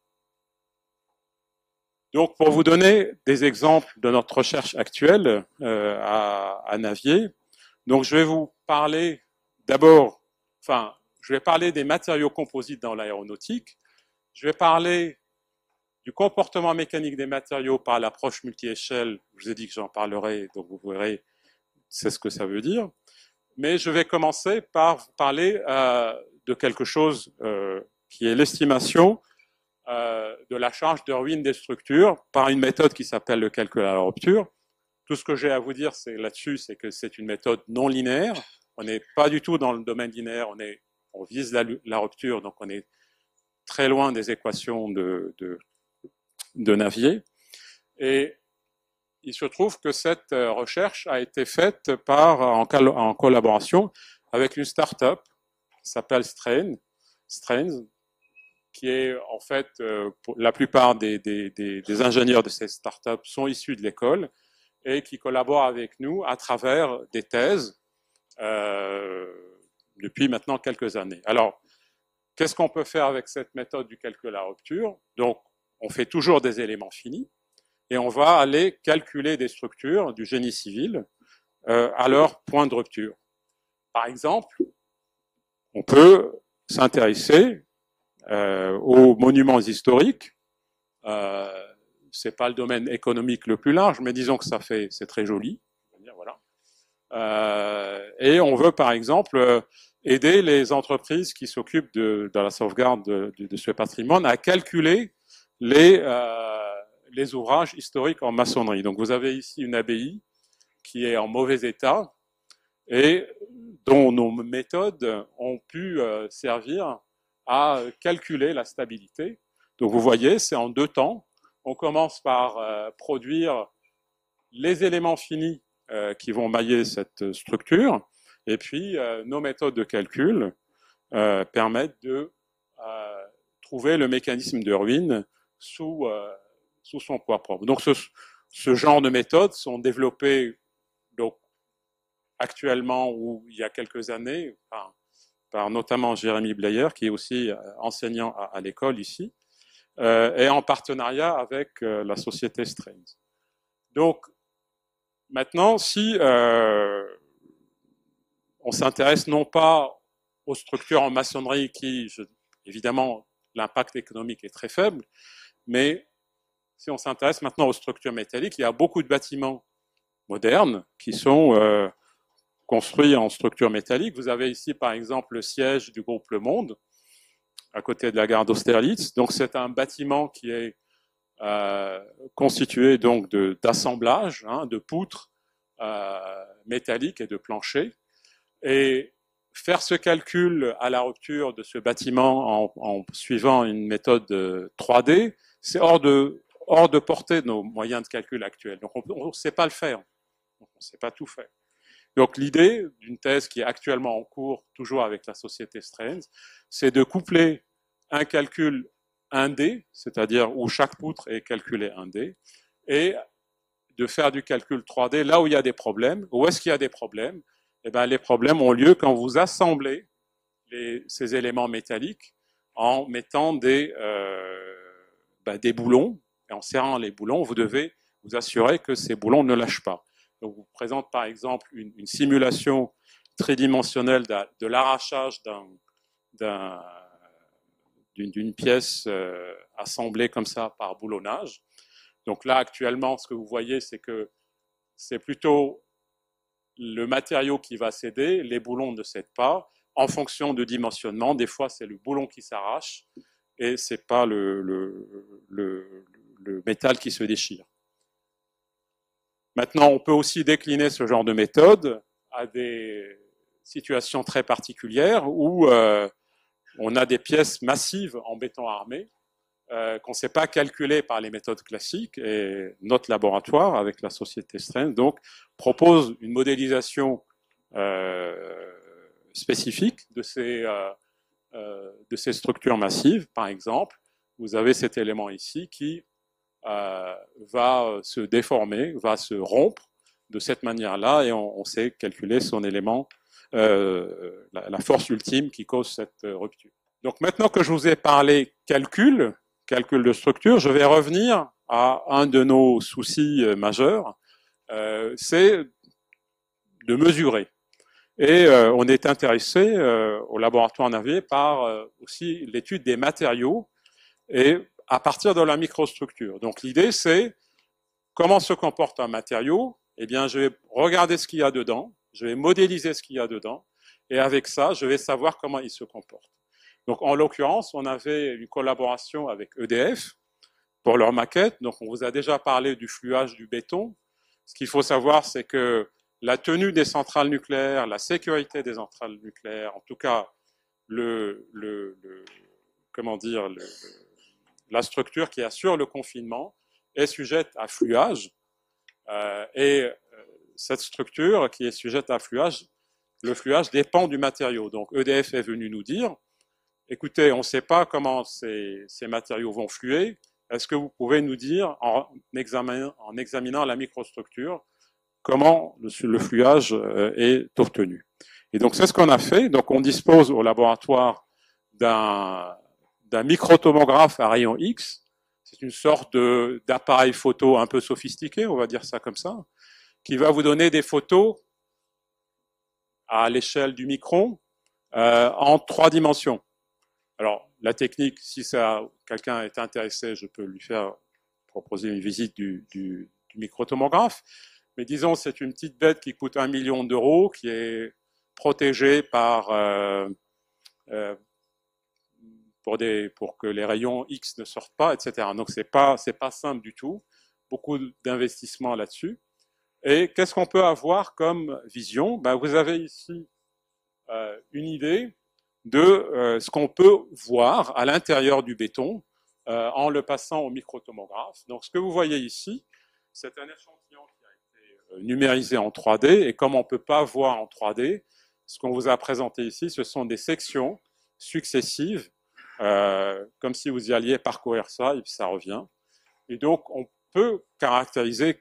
Donc pour vous donner des exemples de notre recherche actuelle à Navier, donc je vais vous parler d'abord, je vais parler des matériaux composites dans l'aéronautique, je vais parler du comportement mécanique des matériaux par l'approche multi-échelle. Je vous ai dit que j'en parlerai, donc vous verrez, c'est ce que ça veut dire. Mais je vais commencer par parler de quelque chose qui est l'estimation de la charge de ruine des structures par une méthode qui s'appelle le calcul à la rupture. Tout ce que j'ai à vous dire là-dessus, c'est que c'est une méthode non linéaire. On n'est pas du tout dans le domaine linéaire, on vise la rupture, donc on est très loin des équations de Navier. Et il se trouve que cette recherche a été faite en collaboration avec une start-up qui s'appelle Strains, qui est en fait, pour la plupart des ingénieurs de cette start-up sont issus de l'école et qui collaborent avec nous à travers des thèses depuis maintenant quelques années. Alors, qu'est-ce qu'on peut faire avec cette méthode du calcul à la rupture? Donc, on fait toujours des éléments finis et on va aller calculer des structures du génie civil à leur point de rupture. Par exemple, on peut s'intéresser aux monuments historiques. C'est pas le domaine économique le plus large, mais disons que c'est très joli. Voilà. Et on veut, par exemple, aider les entreprises qui s'occupent de la sauvegarde de ce patrimoine à calculer les ouvrages historiques en maçonnerie. Donc vous avez ici une abbaye qui est en mauvais état et dont nos méthodes ont pu servir à calculer la stabilité. Donc vous voyez, c'est en 2 temps. On commence par produire les éléments finis qui vont mailler cette structure, et puis nos méthodes de calcul permettent de trouver le mécanisme de ruine sous son poids propre. Donc ce genre de méthodes sont développées donc, actuellement ou il y a quelques années par notamment Jérémy Bleyer, qui est aussi enseignant à l'école ici, et en partenariat avec la société Strains. Donc, maintenant, si on s'intéresse non pas aux structures en maçonnerie qui, évidemment, l'impact économique est très faible, mais si on s'intéresse maintenant aux structures métalliques, il y a beaucoup de bâtiments modernes qui sont construits en structures métalliques. Vous avez ici, par exemple, le siège du groupe Le Monde, à côté de la gare d'Austerlitz. Donc, c'est un bâtiment qui est constitué donc d'assemblage, de poutres métalliques et de planchers. Et faire ce calcul à la rupture de ce bâtiment en suivant une méthode 3D, c'est hors de portée de nos moyens de calcul actuels. Donc on ne sait pas le faire, on ne sait pas tout faire. Donc l'idée d'une thèse qui est actuellement en cours, toujours avec la société Strains, c'est de coupler un calcul 1D, c'est-à-dire où chaque poutre est calculée 1D, et de faire du calcul 3D là où il y a des problèmes. Où est-ce qu'il y a des problèmes? Eh bien, les problèmes ont lieu quand vous assemblez ces éléments métalliques en mettant des boulons, et en serrant les boulons, vous devez vous assurer que ces boulons ne lâchent pas. Donc, vous présente par exemple une simulation tridimensionnelle de l'arrachage d'une pièce assemblée comme ça par boulonnage. Donc là, actuellement, ce que vous voyez, c'est que c'est plutôt le matériau qui va céder, les boulons ne cèdent pas, en fonction de dimensionnement. Des fois, c'est le boulon qui s'arrache et c'est pas le métal qui se déchire. Maintenant, on peut aussi décliner ce genre de méthode à des situations très particulières où on a des pièces massives en béton armé qu'on ne sait pas calculer par les méthodes classiques, et notre laboratoire, avec la société Strains, donc, propose une modélisation spécifique de ces structures massives. Par exemple, vous avez cet élément ici qui va se déformer, va se rompre de cette manière-là, et on sait calculer son élément, la force ultime qui cause cette rupture. Donc maintenant que je vous ai parlé calcul de structure, je vais revenir à un de nos soucis majeurs, c'est de mesurer. Et on est intéressé au laboratoire Navier par aussi l'étude des matériaux et à partir de la microstructure. Donc l'idée, c'est comment se comporte un matériau. Eh bien, je vais regarder ce qu'il y a dedans, je vais modéliser ce qu'il y a dedans, et avec ça, je vais savoir comment il se comporte. Donc, en l'occurrence, on avait une collaboration avec EDF pour leur maquette. Donc, on vous a déjà parlé du fluage du béton. Ce qu'il faut savoir, c'est que la tenue des centrales nucléaires, la sécurité des centrales nucléaires, en tout cas, la structure qui assure le confinement est sujette à fluage. Et cette structure qui est sujette à fluage, le fluage dépend du matériau. Donc, EDF est venu nous dire, écoutez, on ne sait pas comment ces matériaux vont fluer. Est-ce que vous pouvez nous dire, en examinant la microstructure, comment le fluage est obtenu? Et donc, c'est ce qu'on a fait. Donc, on dispose au laboratoire d'un microtomographe à rayon X. C'est une sorte d'appareil photo un peu sophistiqué, on va dire ça comme ça, qui va vous donner des photos à l'échelle du micron en 3 dimensions. Alors, la technique, si quelqu'un est intéressé, je peux lui faire proposer une visite du microtomographe. Mais disons, c'est une petite bête qui coûte 1 million d'euros, qui est protégée par pour que les rayons X ne sortent pas, etc. Donc c'est pas simple du tout. Beaucoup d'investissements là-dessus. Et qu'est-ce qu'on peut avoir comme vision? Ben, vous avez ici une idée de ce qu'on peut voir à l'intérieur du béton en le passant au microtomographe. Donc ce que vous voyez ici, c'est un échantillon qui a été numérisé en 3D, et comme on ne peut pas voir en 3D, ce qu'on vous a présenté ici, ce sont des sections successives, comme si vous y alliez parcourir ça, et puis ça revient. Et donc on peut caractériser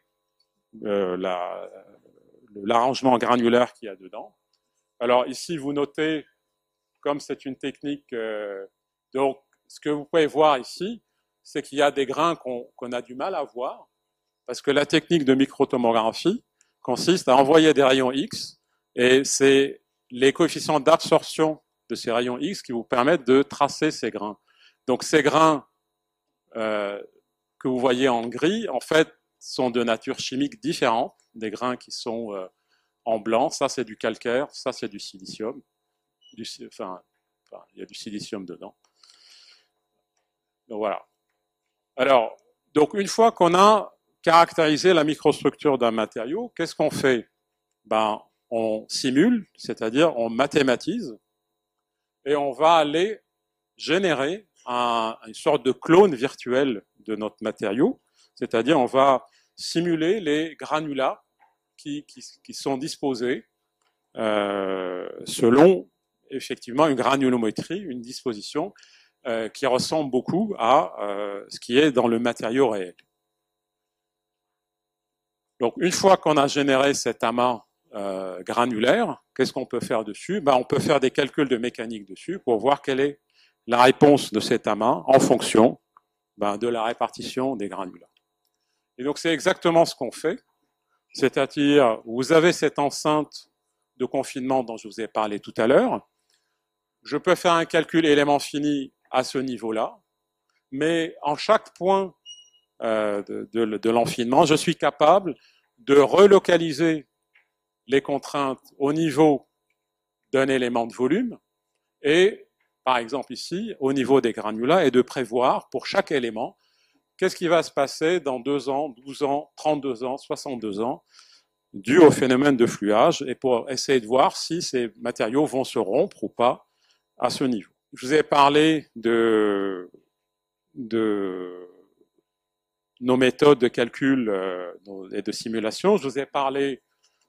l'arrangement granulaire qu'il y a dedans. Alors ici, vous notez, comme c'est une technique, donc ce que vous pouvez voir ici, c'est qu'il y a des grains qu'on a du mal à voir, parce que la technique de microtomographie consiste à envoyer des rayons X, et c'est les coefficients d'absorption de ces rayons X qui vous permettent de tracer ces grains. Donc ces grains que vous voyez en gris, en fait, sont de nature chimique différente des grains qui sont en blanc. Ça, c'est du calcaire, ça, c'est du silicium. Il y a du silicium dedans. Donc voilà. Alors, donc une fois qu'on a caractérisé la microstructure d'un matériau, qu'est-ce qu'on fait? Ben, on simule, c'est-à-dire on mathématise, et on va aller générer une sorte de clone virtuel de notre matériau, c'est-à-dire on va simuler les granulats qui sont disposés selon effectivement une granulométrie, une disposition qui ressemble beaucoup à ce qui est dans le matériau réel. Donc une fois qu'on a généré cet amas granulaire, qu'est-ce qu'on peut faire dessus? Ben, on peut faire des calculs de mécanique dessus pour voir quelle est la réponse de cet amas en fonction de la répartition des granulats. Et donc c'est exactement ce qu'on fait, c'est-à-dire vous avez cette enceinte de confinement dont je vous ai parlé tout à l'heure. Je peux faire un calcul élément fini à ce niveau-là, mais en chaque point de l'enfinement, je suis capable de relocaliser les contraintes au niveau d'un élément de volume et, par exemple ici, au niveau des granulats, et de prévoir pour chaque élément qu'est-ce qui va se passer dans 2 ans, 12 ans, 32 ans, 62 ans, dû au phénomène de fluage, et pour essayer de voir si ces matériaux vont se rompre ou pas à ce niveau. Je vous ai parlé de nos méthodes de calcul et de simulation. Je vous ai parlé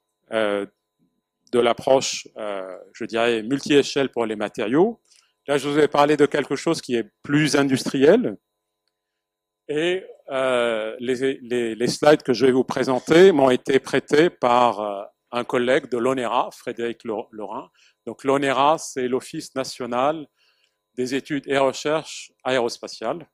de l'approche, je dirais, multi-échelle pour les matériaux. Là, je vous ai parlé de quelque chose qui est plus industriel. Et les slides que je vais vous présenter m'ont été prêtés par un collègue de l'ONERA, Frédéric Laurin. Donc l'ONERA, c'est l'Office national des études et recherches aérospatiales.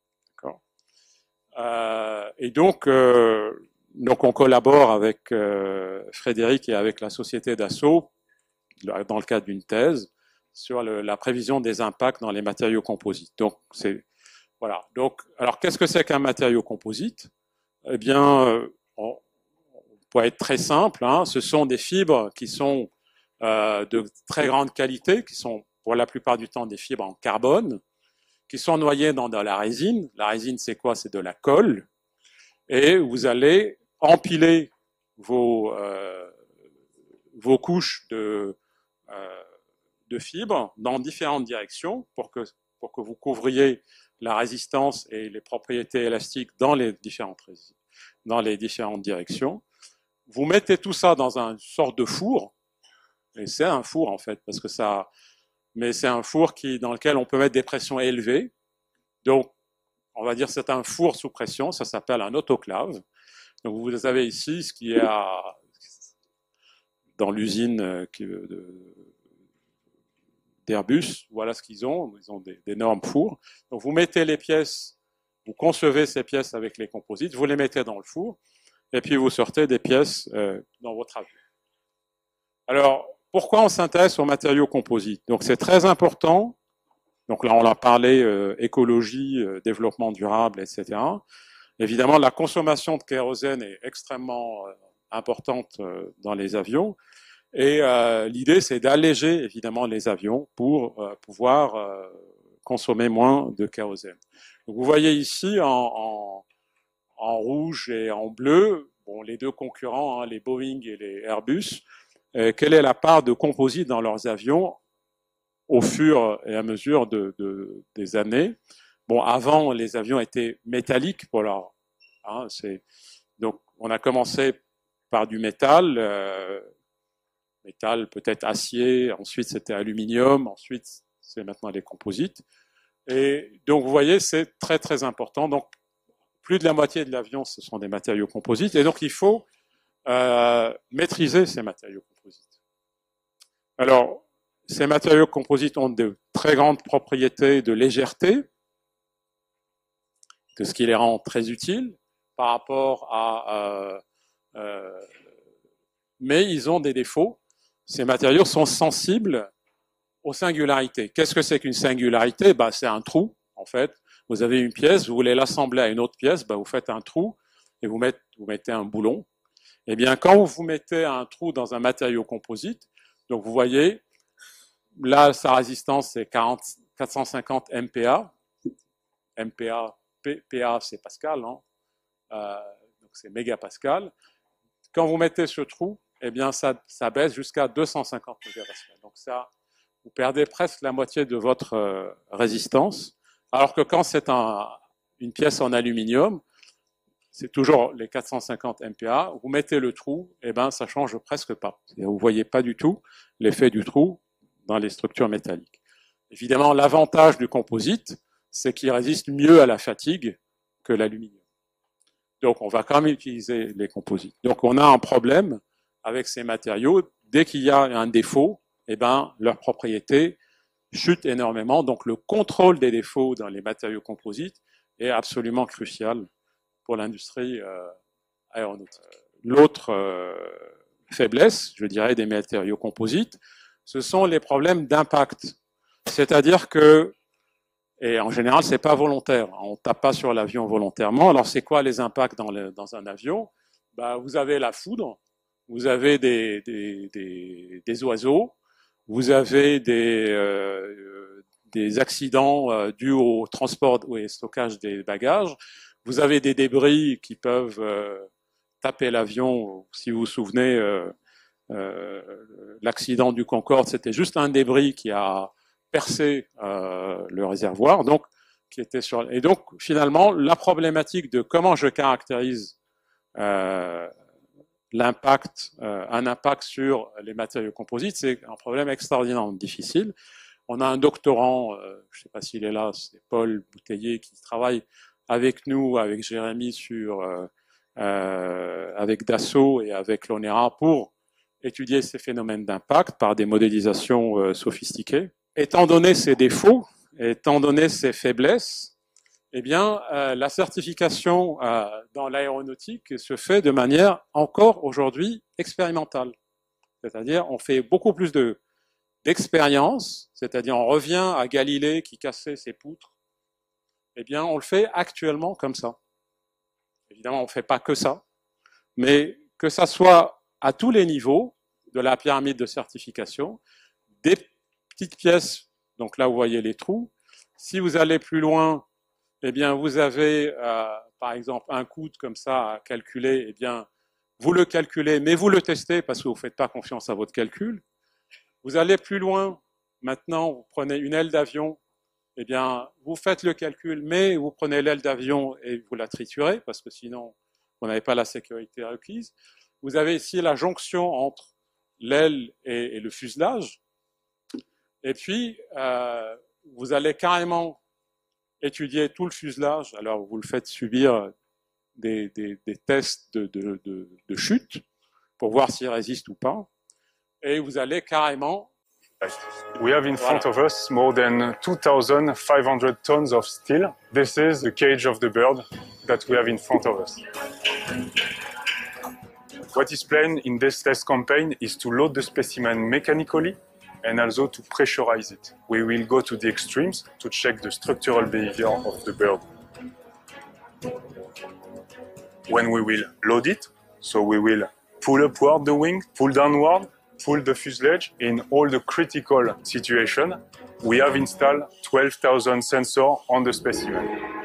Et donc on collabore avec Frédéric et avec la société Dassault dans le cadre d'une thèse sur la prévision des impacts dans les matériaux composites. Donc voilà. Donc, alors qu'est-ce que c'est qu'un matériau composite? Eh bien, on peut être très simple. Hein, ce sont des fibres qui sont de très grande qualité, qui sont pour la plupart du temps des fibres en carbone, qui sont noyées dans de la résine. La résine, c'est quoi? C'est de la colle. Et vous allez empiler vos couches de fibres dans différentes directions pour que vous couvriez la résistance et les propriétés élastiques dans les différentes directions. Vous mettez tout ça dans une sorte de four, et c'est un four en fait, parce que mais c'est un four dans lequel on peut mettre des pressions élevées. Donc, on va dire c'est un four sous pression, ça s'appelle un autoclave. Donc vous avez ici ce qui est dans l'usine d'Airbus, voilà ce qu'ils ont d'énormes fours. Donc vous mettez les pièces, vous concevez ces pièces avec les composites, vous les mettez dans le four, et puis vous sortez des pièces dans votre avion. Alors, pourquoi on s'intéresse aux matériaux composites? Donc c'est très important Donc là, on a parlé écologie, développement durable, etc. Évidemment, la consommation de kérosène est extrêmement importante dans les avions. Et l'idée, c'est d'alléger évidemment les avions pour pouvoir consommer moins de kérosène. Donc, vous voyez ici en rouge et en bleu, bon, les deux concurrents, hein, les Boeing et les Airbus, quelle est la part de composite dans leurs avions au fur et à mesure des années. Bon, avant, les avions étaient métalliques pour leur... Hein, donc, on a commencé par du métal, métal peut-être acier, ensuite c'était aluminium, ensuite c'est maintenant les composites. Et donc, vous voyez, c'est très, très important. Donc, plus de la moitié de l'avion, ce sont des matériaux composites. Et donc, il faut maîtriser ces matériaux composites. Alors, ces matériaux composites ont de très grandes propriétés de légèreté, de ce qui les rend très utiles par rapport à... mais ils ont des défauts. Ces matériaux sont sensibles aux singularités. Qu'est-ce que c'est qu'une singularité? C'est un trou, en fait. Vous avez une pièce, vous voulez l'assembler à une autre pièce, vous faites un trou et vous mettez un boulon. Eh bien, quand vous mettez un trou dans un matériau composite, donc vous voyez, là, sa résistance, c'est 450 MPa. MPa, PA, c'est Pascal, hein, donc c'est mégapascal. Quand vous mettez ce trou, eh bien, ça baisse jusqu'à 250 mégapascal. Donc ça, vous perdez presque la moitié de votre résistance. Alors que quand c'est une pièce en aluminium, c'est toujours les 450 MPa, vous mettez le trou, et ben ça change presque pas. Vous ne voyez pas du tout l'effet du trou dans les structures métalliques. Évidemment, l'avantage du composite, c'est qu'il résiste mieux à la fatigue que l'aluminium. Donc on va quand même utiliser les composites. Donc on a un problème avec ces matériaux. Dès qu'il y a un défaut, eh ben leurs propriétés chutent énormément. Donc le contrôle des défauts dans les matériaux composites est absolument crucial pour l'industrie aéronautique. L'autre faiblesse, je dirais, des matériaux composites, ce sont les problèmes d'impact. C'est-à-dire que, et en général, c'est pas volontaire. On tape pas sur l'avion volontairement. Alors, c'est quoi les impacts dans un avion? Vous avez la foudre, vous avez des oiseaux, vous avez des accidents dus au transport et stockage des bagages. Vous avez des débris qui peuvent taper l'avion. Si vous vous souvenez, l'accident du Concorde, c'était juste un débris qui a percé le réservoir, donc qui était sur. Et donc finalement, la problématique de comment je caractérise l'impact, un impact sur les matériaux composites, c'est un problème extraordinairement difficile. On a un doctorant, je ne sais pas s'il est là, c'est Paul Bouteiller, qui travaille avec nous, avec Jérémy, avec Dassault et avec l'ONERA pour étudier ces phénomènes d'impact par des modélisations sophistiquées. Étant donné ces défauts, étant donné ces faiblesses, eh bien, la certification dans l'aéronautique se fait de manière encore aujourd'hui expérimentale. C'est-à-dire, on fait beaucoup plus d'expérience, c'est-à-dire on revient à Galilée qui cassait ses poutres. Eh bien, on le fait actuellement comme ça. Évidemment, on ne fait pas que ça, mais que ça soit à tous les niveaux de la pyramide de certification, des petites pièces, donc là vous voyez les trous. Si vous allez plus loin, eh bien vous avez par exemple un coude comme ça à calculer, eh bien vous le calculez, mais vous le testez parce que vous ne faites pas confiance à votre calcul. Vous allez plus loin, maintenant vous prenez une aile d'avion, eh bien vous faites le calcul, mais vous prenez l'aile d'avion et vous la triturez parce que sinon vous n'avez pas la sécurité requise. Vous avez ici la jonction entre l'aile et le fuselage. Et puis, vous allez carrément étudier tout le fuselage. Alors, vous le faites subir des tests de chute pour voir s'il résiste ou pas. Et vous allez carrément... We have in front of us more than 2,500 tons of steel. This is the cage of the bird that we have in front of us. What is planned in this test campaign is to load the specimen mechanically and also to pressurize it. We will go to the extremes to check the structural behavior of the bird. When we will load it, so we will pull upward the wing, pull downward, pull the fuselage. In all the critical situations, we have installed 12,000 sensors on the specimen.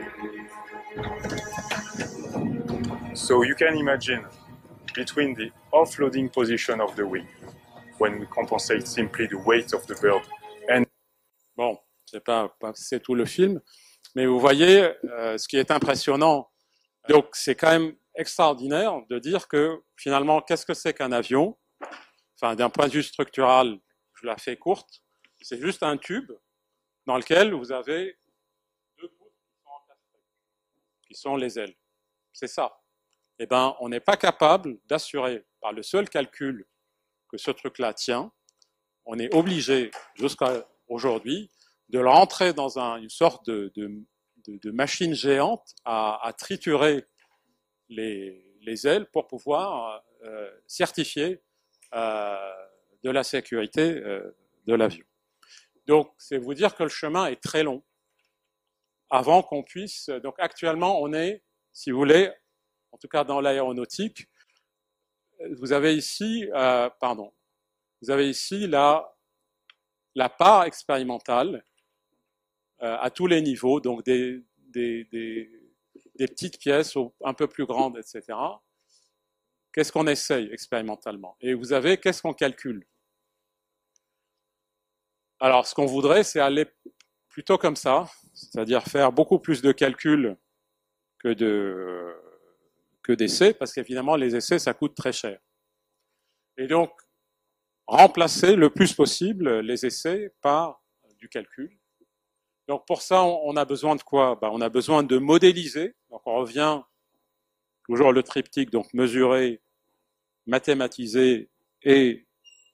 So you can imagine between the offloading position of the wing, when we compensate simply the weight of the bird, and... Bon, c'est tout le film, mais vous voyez, ce qui est impressionnant, donc c'est quand même extraordinaire de dire que finalement, qu'est-ce que c'est qu'un avion? Enfin, d'un point de vue structural, je la fais courte, c'est juste un tube dans lequel vous avez deux poutres qui sont encastrées, qui sont les ailes. C'est ça. Eh bien, on n'est pas capable d'assurer par le seul calcul que ce truc-là tient. On est obligé, jusqu'à aujourd'hui, de le rentrer dans une sorte de machine géante à triturer les ailes pour pouvoir certifier de la sécurité de l'avion. Donc, c'est vous dire que le chemin est très long avant qu'on puisse... Donc, actuellement, on est, si vous voulez, en tout cas dans l'aéronautique, vous avez ici, vous avez ici la part expérimentale à tous les niveaux, donc des petites pièces un peu plus grandes, etc. Qu'est-ce qu'on essaye expérimentalement? Et vous avez, qu'est-ce qu'on calcule? Alors, ce qu'on voudrait, c'est aller plutôt comme ça, c'est-à-dire faire beaucoup plus de calculs que d'essais, parce qu'évidemment, les essais, ça coûte très cher. Et donc, remplacer le plus possible les essais par du calcul. Donc, pour ça, on a besoin de quoi? On a besoin de modéliser. Donc, on revient toujours le triptyque, donc mesurer, mathématiser et,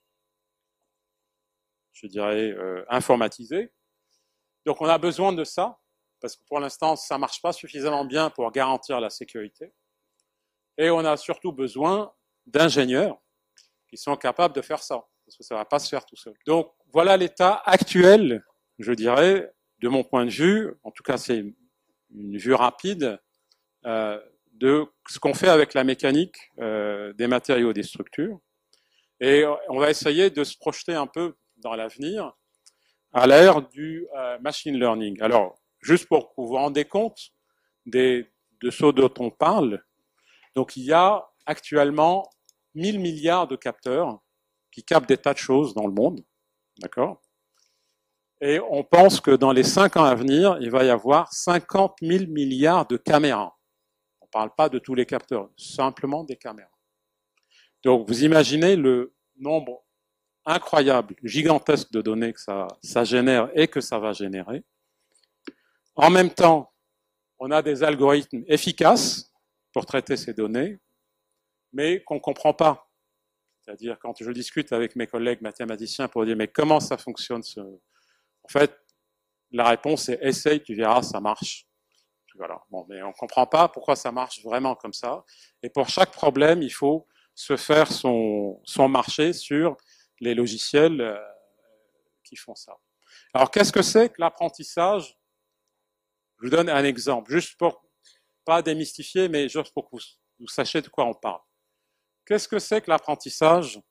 je dirais, informatiser. Donc, on a besoin de ça, parce que pour l'instant, ça ne marche pas suffisamment bien pour garantir la sécurité. Et on a surtout besoin d'ingénieurs qui sont capables de faire ça, parce que ça ne va pas se faire tout seul. Donc, voilà l'état actuel, je dirais, de mon point de vue, en tout cas c'est une vue rapide, de ce qu'on fait avec la mécanique des matériaux, des structures. Et on va essayer de se projeter un peu dans l'avenir à l'ère du machine learning. Alors, juste pour que vous vous rendez compte de ce dont on parle, donc il y a actuellement 1000 milliards de capteurs qui captent des tas de choses dans le monde, d'accord? Et on pense que dans les 5 ans à venir, il va y avoir 50 000 milliards de caméras. On ne parle pas de tous les capteurs, simplement des caméras. Donc vous imaginez le nombre incroyable, gigantesque de données que ça génère et que ça va générer. En même temps, on a des algorithmes efficaces pour traiter ces données, mais qu'on ne comprend pas. C'est-à-dire, quand je discute avec mes collègues mathématiciens pour dire « mais comment ça fonctionne ce... ?» En fait, la réponse est « essaye, tu verras, ça marche. » Voilà. Bon, mais on ne comprend pas pourquoi ça marche vraiment comme ça. Et pour chaque problème, il faut se faire son marché sur les logiciels qui font ça. Alors, qu'est-ce que c'est que l'apprentissage? Je vous donne un exemple, juste pour pas démystifier, mais juste pour que vous sachiez de quoi on parle. Qu'est-ce que c'est que l'apprentissage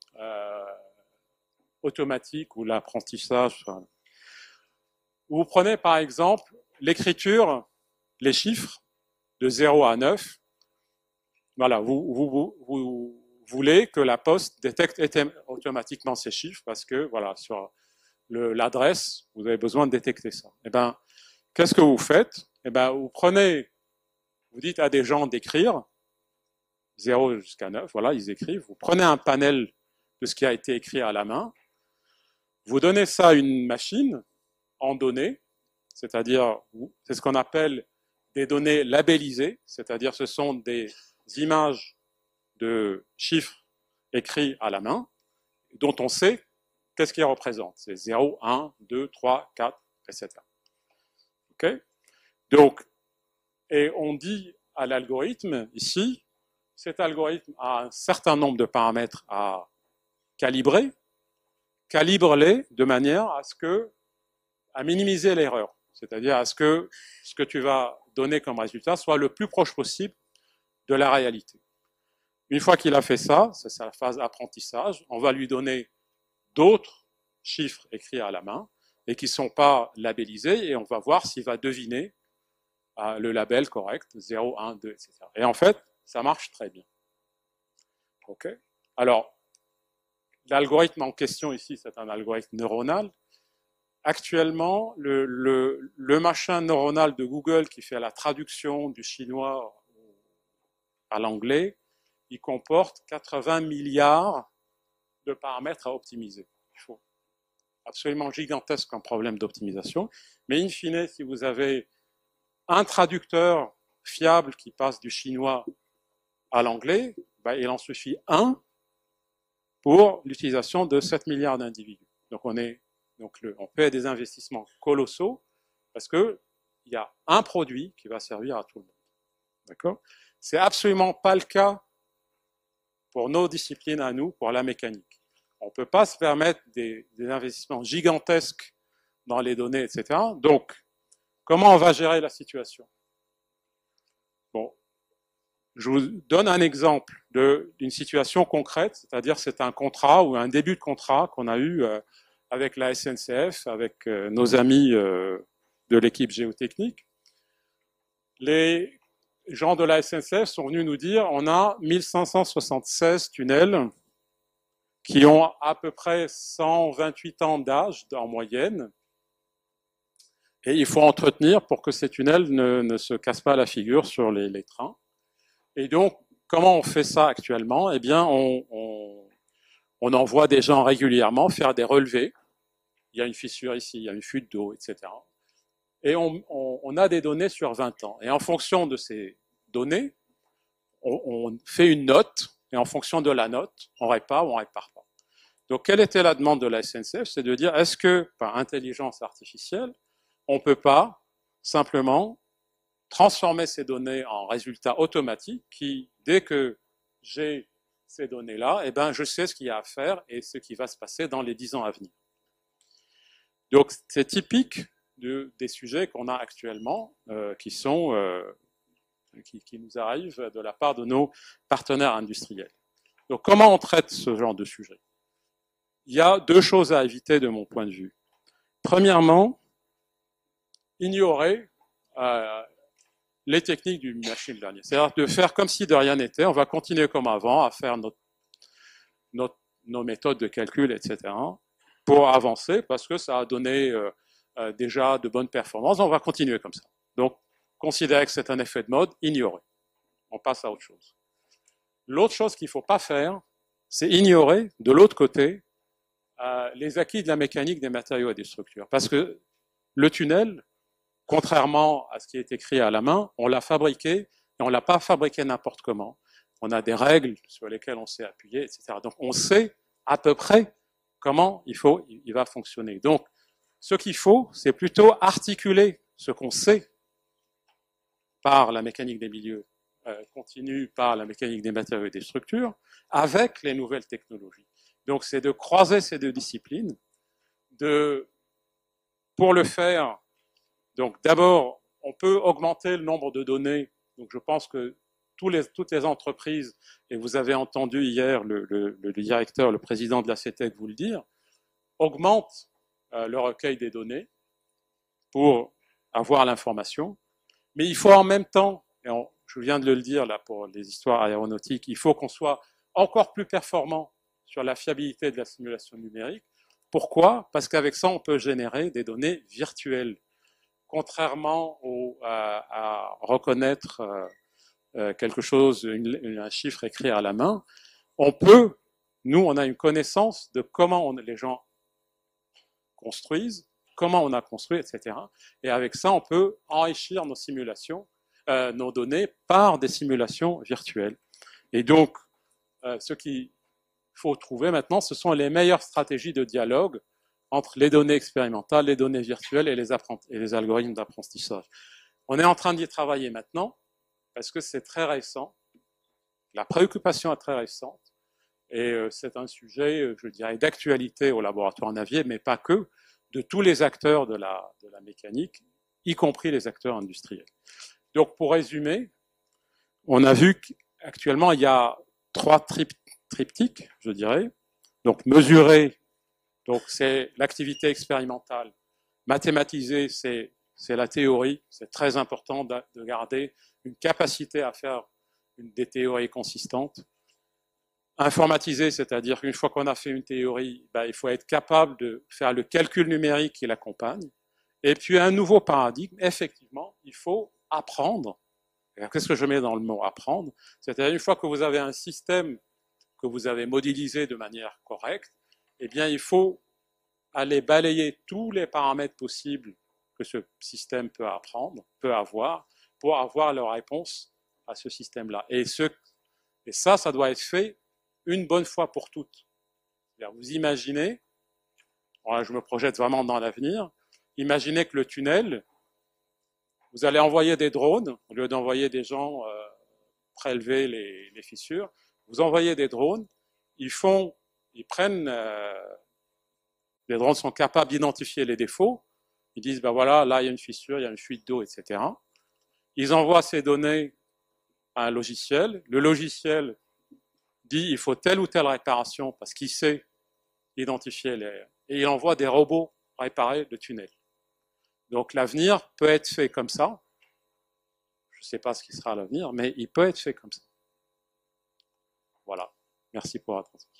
automatique ou l'apprentissage? Vous prenez par exemple l'écriture, les chiffres de 0 à 9. Voilà, vous voulez que la poste détecte automatiquement ces chiffres parce que voilà, sur l'adresse, vous avez besoin de détecter ça. Eh bien, qu'est-ce que vous faites? Eh bien, vous dites à des gens d'écrire 0 jusqu'à 9, voilà, ils écrivent. Vous prenez un panel de ce qui a été écrit à la main, vous donnez ça à une machine en données, c'est-à-dire, c'est ce qu'on appelle des données labellisées, c'est-à-dire ce sont des images de chiffres écrits à la main, dont on sait qu'est-ce qu'ils représentent. C'est 0, 1, 2, 3, 4, etc. OK? Donc, et on dit à l'algorithme, ici, cet algorithme a un certain nombre de paramètres à calibrer. calibre-les de manière à minimiser l'erreur. C'est-à-dire à ce que tu vas donner comme résultat soit le plus proche possible de la réalité. Une fois qu'il a fait ça, c'est la phase apprentissage, on va lui donner d'autres chiffres écrits à la main et qui ne sont pas labellisés et on va voir s'il va deviner le label correct, 0, 1, 2, etc. Et en fait, ça marche très bien. Ok. Alors, l'algorithme en question ici, c'est un algorithme neuronal. Actuellement, le machin neuronal de Google qui fait la traduction du chinois à l'anglais, il comporte 80 milliards de paramètres à optimiser. Il faut absolument gigantesque comme problème d'optimisation. Mais in fine, si vous avez un traducteur fiable qui passe du chinois à l'anglais, ben, il en suffit un pour l'utilisation de 7 milliards d'individus. Donc on fait des investissements colossaux parce qu'il y a un produit qui va servir à tout le monde. D'accord ? C'est absolument pas le cas pour nos disciplines à nous, pour la mécanique. On ne peut pas se permettre des investissements gigantesques dans les données, etc. Donc, comment on va gérer la situation ? Bon, je vous donne un exemple d'une situation concrète, c'est-à-dire c'est un contrat ou un début de contrat qu'on a eu avec la SNCF, avec nos amis de l'équipe géotechnique. Les gens de la SNCF sont venus nous dire on a 1576 tunnels qui ont à peu près 128 ans d'âge en moyenne, et il faut entretenir pour que ces tunnels ne se cassent pas la figure sur les trains. Et donc, comment on fait ça actuellement ? Eh bien, on envoie des gens régulièrement faire des relevés. Il y a une fissure ici, il y a une fuite d'eau, etc. Et on a des données sur 20 ans. Et en fonction de ces données, on fait une note, et en fonction de la note, on répare ou on répare pas. Donc, quelle était la demande de la SNCF ? C'est de dire, est-ce que, par intelligence artificielle, on ne peut pas simplement transformer ces données en résultats automatiques qui, dès que j'ai ces données-là, eh ben, je sais ce qu'il y a à faire et ce qui va se passer dans les 10 ans à venir. Donc, c'est typique des sujets qu'on a actuellement qui nous arrivent de la part de nos partenaires industriels. Donc, comment on traite ce genre de sujet ? Il y a deux choses à éviter de mon point de vue. Premièrement, ignorer les techniques du machine learning. C'est-à-dire de faire comme si de rien n'était, on va continuer comme avant à faire nos méthodes de calcul, etc., pour avancer, parce que ça a donné déjà de bonnes performances, on va continuer comme ça. Donc, considérer que c'est un effet de mode, ignorer. On passe à autre chose. L'autre chose qu'il ne faut pas faire, c'est ignorer, de l'autre côté, les acquis de la mécanique des matériaux et des structures. Parce que le tunnel, contrairement à ce qui est écrit à la main, on l'a fabriqué et on ne l'a pas fabriqué n'importe comment. On a des règles sur lesquelles on s'est appuyé, etc. Donc on sait à peu près comment il va fonctionner. Donc ce qu'il faut, c'est plutôt articuler ce qu'on sait par la mécanique des milieux continue, par la mécanique des matériaux et des structures, avec les nouvelles technologies. Donc c'est de croiser ces deux disciplines, pour le faire. Donc d'abord, on peut augmenter le nombre de données. Donc je pense que toutes les entreprises, et vous avez entendu hier le directeur, le président de la CETEC vous le dire, augmentent le recueil des données pour avoir l'information. Mais il faut en même temps, et je viens de le dire là pour les histoires aéronautiques, il faut qu'on soit encore plus performant sur la fiabilité de la simulation numérique. Pourquoi ? Parce qu'avec ça, on peut générer des données virtuelles. Contrairement à reconnaître quelque chose, un chiffre écrit à la main, on a une connaissance de comment les gens construisent, comment on a construit, etc. Et avec ça, on peut enrichir nos simulations, nos données par des simulations virtuelles. Et donc, ce qu'il faut trouver maintenant, ce sont les meilleures stratégies de dialogue entre les données expérimentales, les données virtuelles et les algorithmes d'apprentissage. On est en train d'y travailler maintenant parce que c'est très récent. La préoccupation est très récente Et c'est un sujet, je dirais, d'actualité au laboratoire Navier, mais pas que, de tous les acteurs de la mécanique, y compris les acteurs industriels. Donc, pour résumer, on a vu qu'actuellement, il y a 3 triptyques, je dirais. Donc, mesurer, donc c'est l'activité expérimentale. Mathématiser, c'est la théorie. C'est très important de garder une capacité à faire des théories consistantes. Informatiser, c'est-à-dire qu'une fois qu'on a fait une théorie, il faut être capable de faire le calcul numérique qui l'accompagne. Et puis, un nouveau paradigme, effectivement, il faut apprendre. Qu'est-ce que je mets dans le mot apprendre? C'est-à-dire, une fois que vous avez un système que vous avez modélisé de manière correcte, eh bien, il faut aller balayer tous les paramètres possibles que ce système peut avoir, pour avoir la réponse à ce système-là. Et ça doit être fait une bonne fois pour toutes. Vous imaginez, je me projette vraiment dans l'avenir, imaginez que le tunnel, vous allez envoyer des drones, au lieu d'envoyer des gens prélever les fissures, vous envoyez des drones, les drones sont capables d'identifier les défauts, ils disent, voilà, là il y a une fissure, il y a une fuite d'eau, etc. Ils envoient ces données à un logiciel, le logiciel dit il faut telle ou telle réparation parce qu'il sait identifier et il envoie des robots réparer le tunnel. Donc l'avenir peut être fait comme ça. Je ne sais pas ce qui sera l'avenir, mais il peut être fait comme ça. Voilà. Merci pour votre attention.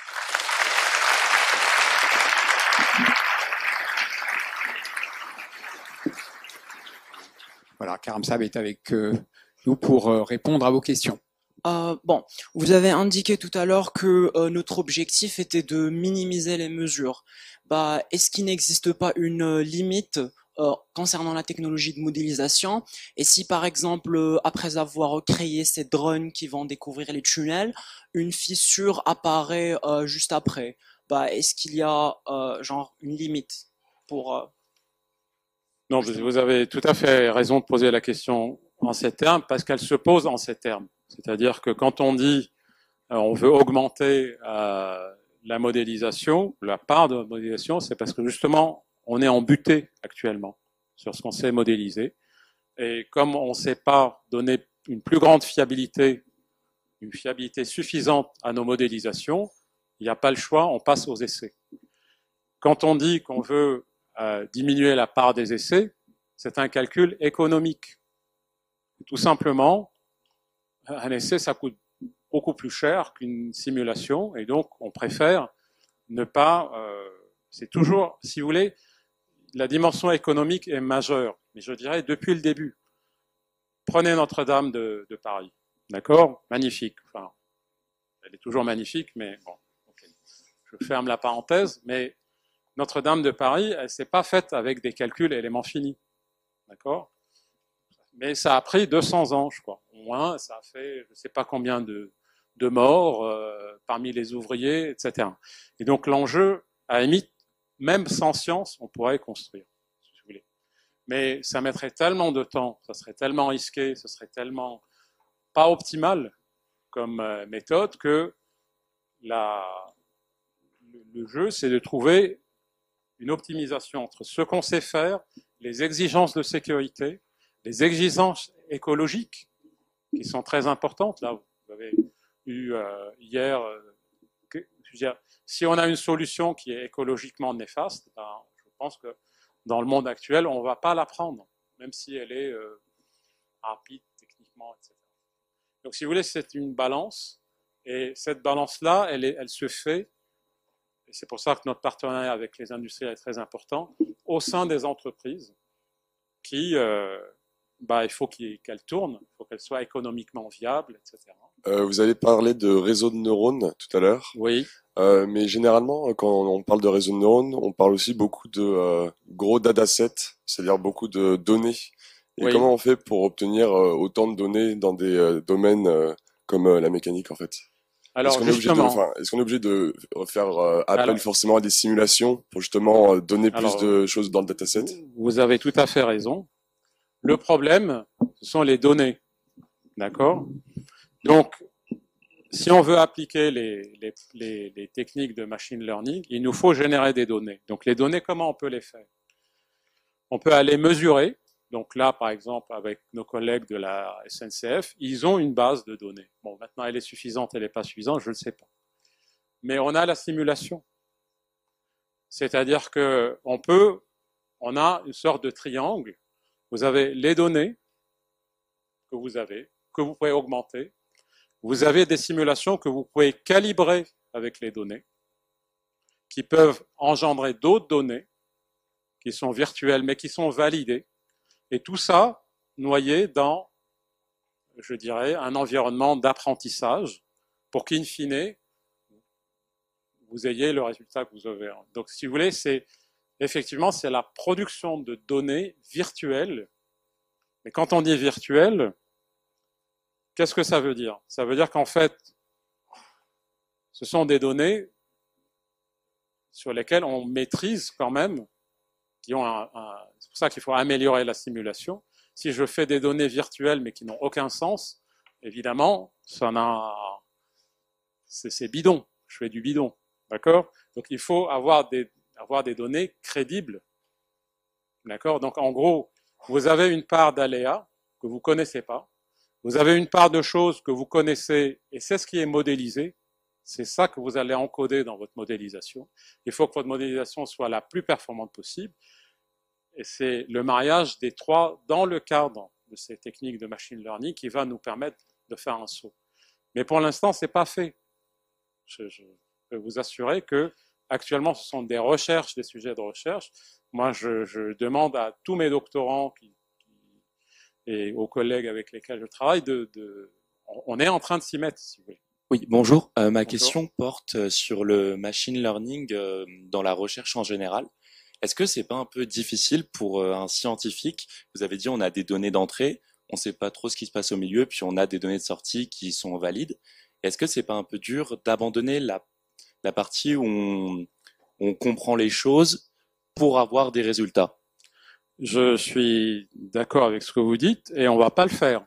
Voilà, Karam Saab est avec nous pour répondre à vos questions. Bon, vous avez indiqué tout à l'heure que notre objectif était de minimiser les mesures. Est-ce qu'il n'existe pas une limite concernant la technologie de modélisation? Et si par exemple, après avoir créé ces drones qui vont découvrir les tunnels, une fissure apparaît juste après, est-ce qu'il y a genre une limite pour Non, vous avez tout à fait raison de poser la question en ces termes, parce qu'elle se pose en ces termes. C'est-à-dire que quand on dit on veut augmenter la modélisation, la part de modélisation, c'est parce que justement, on est embuté actuellement sur ce qu'on sait modéliser. Et comme on ne sait pas donner une plus grande fiabilité, une fiabilité suffisante à nos modélisations, il n'y a pas le choix, on passe aux essais. Quand on dit qu'on veut diminuer la part des essais, c'est un calcul économique. Tout simplement, un essai, ça coûte beaucoup plus cher qu'une simulation, et donc on préfère ne pas... c'est toujours, si vous voulez, la dimension économique est majeure, mais je dirais depuis le début. Prenez Notre-Dame de Paris, d'accord? Magnifique. Enfin, elle est toujours magnifique, mais bon, okay. Je ferme la parenthèse, mais Notre-Dame de Paris, elle ne s'est pas faite avec des calculs éléments finis, d'accord? Mais ça a pris 200 ans, je crois. Au moins, ça a fait je ne sais pas combien de morts parmi les ouvriers, etc. Et donc l'enjeu, à la limite, même sans science, on pourrait construire, si vous voulez. Mais ça mettrait tellement de temps, ça serait tellement risqué, ce serait tellement pas optimal comme méthode que le jeu, c'est de trouver une optimisation entre ce qu'on sait faire, les exigences de sécurité, les exigences écologiques qui sont très importantes. Là, vous avez eu hier, je veux dire, si on a une solution qui est écologiquement néfaste, je pense que dans le monde actuel, on ne va pas la prendre, même si elle est rapide techniquement, etc. Donc, si vous voulez, c'est une balance, et cette balance-là, elle se fait, et c'est pour ça que notre partenariat avec les industriels est très important, au sein des entreprises qui... il faut qu'elle tourne, il faut qu'elle soit économiquement viable, etc. Vous avez parlé de réseau de neurones tout à l'heure. Oui. Mais généralement, quand on parle de réseau de neurones, on parle aussi beaucoup de gros datasets, c'est-à-dire beaucoup de données. Et oui. Comment on fait pour obtenir autant de données dans des domaines comme la mécanique, en fait? Alors, est-ce qu'on est obligé de faire appel forcément à des simulations pour justement donner plus de choses dans le dataset? Vous avez tout à fait raison. Le problème, ce sont les données. D'accord? Donc, si on veut appliquer les techniques de machine learning, il nous faut générer des données. Donc les données, comment on peut les faire? On peut aller mesurer. Donc là, par exemple, avec nos collègues de la SNCF, ils ont une base de données. Bon, maintenant, elle est suffisante, elle n'est pas suffisante, je ne sais pas. Mais on a la simulation. C'est-à-dire que on a une sorte de triangle. Vous avez les données que vous pouvez augmenter. Vous avez des simulations que vous pouvez calibrer avec les données, qui peuvent engendrer d'autres données, qui sont virtuelles, mais qui sont validées. Et tout ça noyé dans, je dirais, un environnement d'apprentissage pour qu'in fine, vous ayez le résultat que vous avez. Donc, si vous voulez, effectivement, c'est la production de données virtuelles. Mais quand on dit virtuelles, qu'est-ce que ça veut dire? Ça veut dire qu'en fait, ce sont des données sur lesquelles on maîtrise quand même, c'est pour ça qu'il faut améliorer la simulation. Si je fais des données virtuelles mais qui n'ont aucun sens, évidemment, c'est bidon. Je fais du bidon, d'accord? Donc il faut avoir des données crédibles, d'accord? Donc en gros, vous avez une part d'aléas que vous connaissez pas, vous avez une part de choses que vous connaissez et c'est ce qui est modélisé. C'est ça que vous allez encoder dans votre modélisation. Il faut que votre modélisation soit la plus performante possible. Et c'est le mariage des trois dans le cadre de ces techniques de machine learning qui va nous permettre de faire un saut. Mais pour l'instant, c'est pas fait. Je peux vous assurer que actuellement, ce sont des recherches, des sujets de recherche. Moi, je demande à tous mes doctorants et aux collègues avec lesquels je travaille on est en train de s'y mettre, si vous voulez. Oui, bonjour. Ma Bonjour. question porte sur le machine learning dans la recherche en général. Est-ce que c'est pas un peu difficile pour un scientifique? Vous avez dit on a des données d'entrée, on sait pas trop ce qui se passe au milieu, puis on a des données de sortie qui sont valides. Est-ce que c'est pas un peu dur d'abandonner la partie où on comprend les choses pour avoir des résultats? Je suis d'accord avec ce que vous dites et on va pas le faire.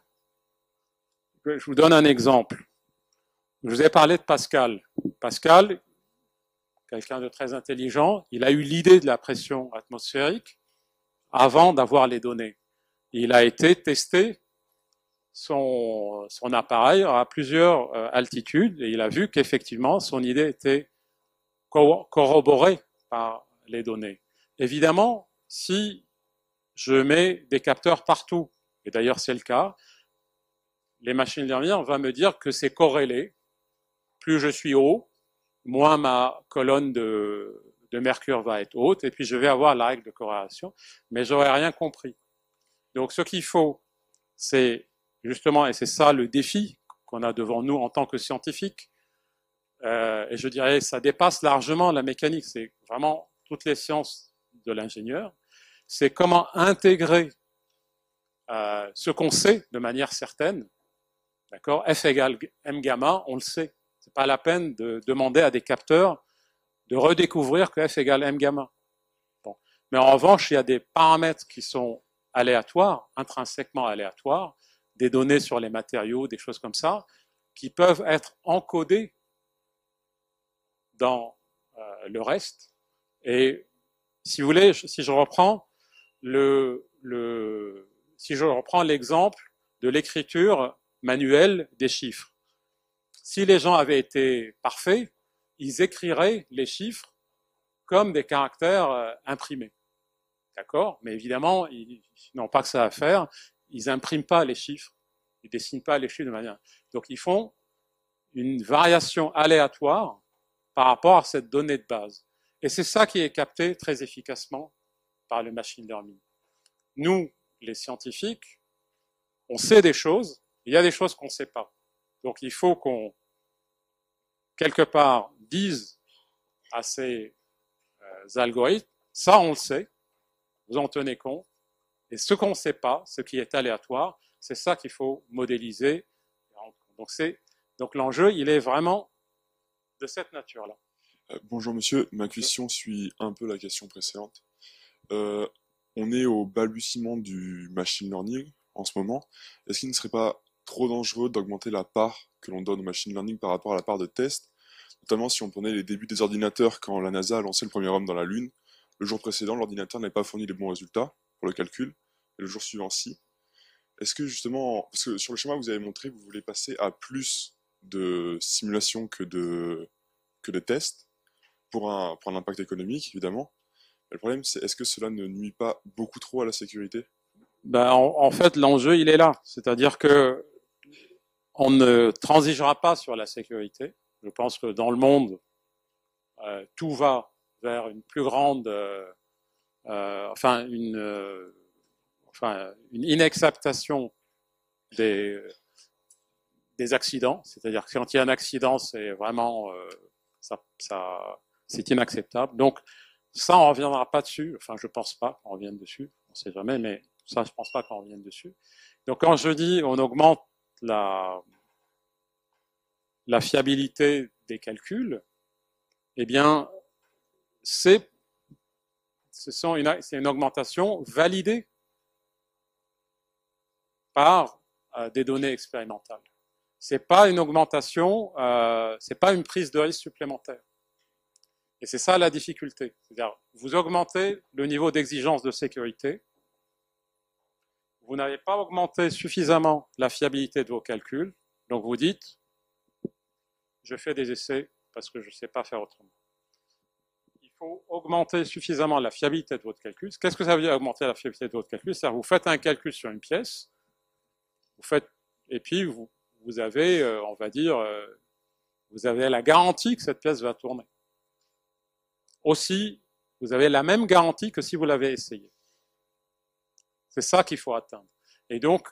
Je vous donne un exemple. Je vous ai parlé de Pascal. Pascal, quelqu'un de très intelligent, il a eu l'idée de la pression atmosphérique avant d'avoir les données. Il a été tester son appareil à plusieurs altitudes et il a vu qu'effectivement son idée était corroborée par les données. Évidemment, si je mets des capteurs partout, et d'ailleurs c'est le cas, les machines learning vont me dire que c'est corrélé. Plus je suis haut, moins ma colonne de mercure va être haute, et puis je vais avoir la règle de corrélation, mais j'aurais rien compris. Donc ce qu'il faut, c'est justement, et c'est ça le défi qu'on a devant nous en tant que scientifiques, et je dirais ça dépasse largement la mécanique, c'est vraiment toutes les sciences de l'ingénieur, c'est comment intégrer ce qu'on sait de manière certaine, d'accord, F égale m gamma, on le sait. C'est pas la peine de demander à des capteurs de redécouvrir que F égale m gamma. Bon. Mais en revanche, il y a des paramètres qui sont aléatoires, intrinsèquement aléatoires, des données sur les matériaux, des choses comme ça, qui peuvent être encodées dans le reste. Et si vous voulez, si je reprends l'exemple de l'écriture manuelle des chiffres. Si les gens avaient été parfaits, ils écriraient les chiffres comme des caractères imprimés. D'accord? Mais évidemment, ils n'ont pas que ça à faire. Ils n'impriment pas les chiffres. Ils dessinent pas les chiffres de manière. Donc, ils font une variation aléatoire par rapport à cette donnée de base. Et c'est ça qui est capté très efficacement par le machine learning. Nous, les scientifiques, on sait des choses, il y a des choses qu'on ne sait pas. Donc il faut qu'on, quelque part, dise à ces algorithmes, ça on le sait, vous en tenez compte, et ce qu'on ne sait pas, ce qui est aléatoire, c'est ça qu'il faut modéliser. Donc l'enjeu, il est vraiment de cette nature-là. Bonjour monsieur, ma question suit un peu la question précédente. On est au balbutiement du machine learning en ce moment. Est-ce qu'il ne serait pas trop dangereux d'augmenter la part que l'on donne au machine learning par rapport à la part de test. Notamment si on prenait les débuts des ordinateurs quand la NASA a lancé le premier homme dans la Lune, le jour précédent, l'ordinateur n'avait pas fourni les bons résultats pour le calcul, et le jour suivant, si. Est-ce que justement, parce que sur le schéma que vous avez montré, vous voulez passer à plus de simulation que de tests pour un impact économique, évidemment. Mais le problème, c'est est-ce que cela ne nuit pas beaucoup trop à la sécurité? Ben, en fait, l'enjeu, il est là. C'est-à-dire que on ne transigera pas sur la sécurité. Je pense que dans le monde, tout va vers une plus grande, une inacceptation des accidents. C'est-à-dire que quand il y a un accident, c'est vraiment c'est inacceptable. Donc ça, on reviendra pas dessus. Enfin, je pense pas qu'on revienne dessus. On sait jamais, mais ça, je pense pas qu'on revienne dessus. Donc quand je dis on augmente la fiabilité des calculs, eh bien, c'est une augmentation validée par des données expérimentales. C'est pas une augmentation, c'est pas une prise de risque supplémentaire. Et c'est ça la difficulté. C'est-à-dire, vous augmentez le niveau d'exigence de sécurité, vous n'avez pas augmenté suffisamment la fiabilité de vos calculs, donc vous dites, je fais des essais parce que je ne sais pas faire autrement. Il faut augmenter suffisamment la fiabilité de votre calcul. Qu'est-ce que ça veut dire augmenter la fiabilité de votre calcul? C'est-à-dire vous faites un calcul sur une pièce, et puis vous avez, on va dire, vous avez la garantie que cette pièce va tourner. Aussi, vous avez la même garantie que si vous l'avez essayé. C'est ça qu'il faut atteindre. Et donc,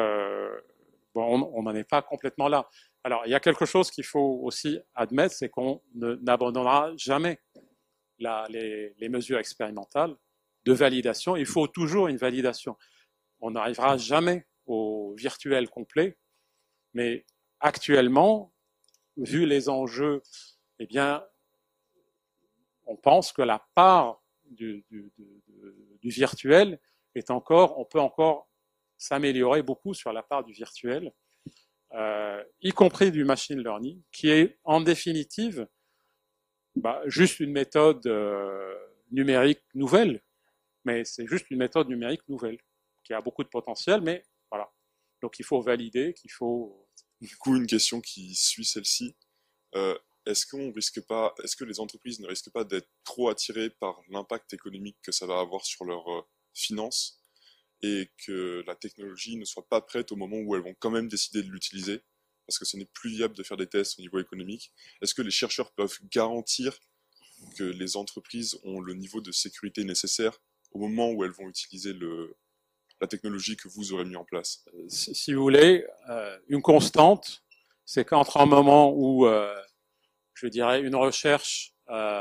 on n'en est pas complètement là. Alors, il y a quelque chose qu'il faut aussi admettre, c'est qu'on n'abandonnera jamais les mesures expérimentales de validation. Il faut toujours une validation. On n'arrivera jamais au virtuel complet, mais actuellement, vu les enjeux, eh bien, on pense que la part du virtuel on peut encore s'améliorer beaucoup sur la part du virtuel, y compris du machine learning, qui est en définitive juste une méthode numérique nouvelle, mais c'est juste une méthode numérique nouvelle, qui a beaucoup de potentiel, mais voilà. Donc il faut valider, Du coup, une question qui suit celle-ci. Est-ce que les entreprises ne risquent pas d'être trop attirées par l'impact économique que ça va avoir sur leurs finances et que la technologie ne soit pas prête au moment où elles vont quand même décider de l'utiliser parce que ce n'est plus viable de faire des tests au niveau économique? Est-ce que les chercheurs peuvent garantir que les entreprises ont le niveau de sécurité nécessaire au moment où elles vont utiliser la technologie que vous aurez mis en place? Si vous voulez, une constante, c'est qu'entre un moment où je dirais, une recherche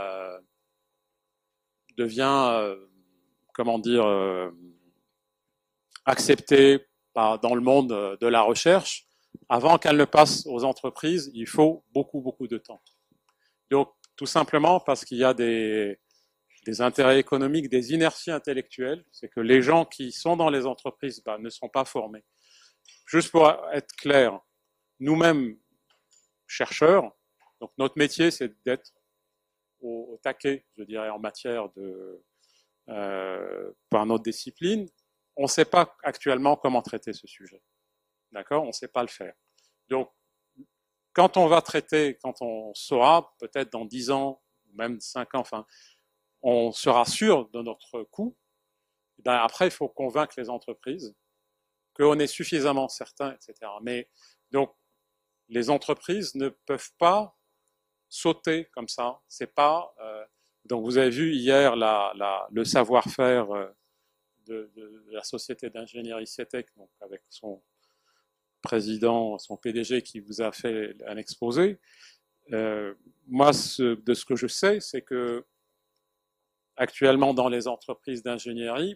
devient, acceptée dans le monde de la recherche, avant qu'elle ne passe aux entreprises, il faut beaucoup, beaucoup de temps. Donc, tout simplement parce qu'il y a des intérêts économiques, des inerties intellectuelles, c'est que les gens qui sont dans les entreprises ne sont pas formés. Juste pour être clair, nous-mêmes, chercheurs, donc notre métier, c'est d'être au taquet, je dirais, en matière par notre discipline. On ne sait pas actuellement comment traiter ce sujet. D'accord? On ne sait pas le faire. Donc, quand on va traiter, quand on saura, peut-être dans 10 ans, même 5 ans, enfin, on sera sûr de notre coût, après, il faut convaincre les entreprises qu'on est suffisamment certain, etc. Mais donc, les entreprises ne peuvent pas sauter comme ça. C'est pas. Donc vous avez vu hier le savoir-faire de la société d'ingénierie CETEC, donc avec son président, son PDG qui vous a fait un exposé. Moi, de ce que je sais, c'est que actuellement dans les entreprises d'ingénierie,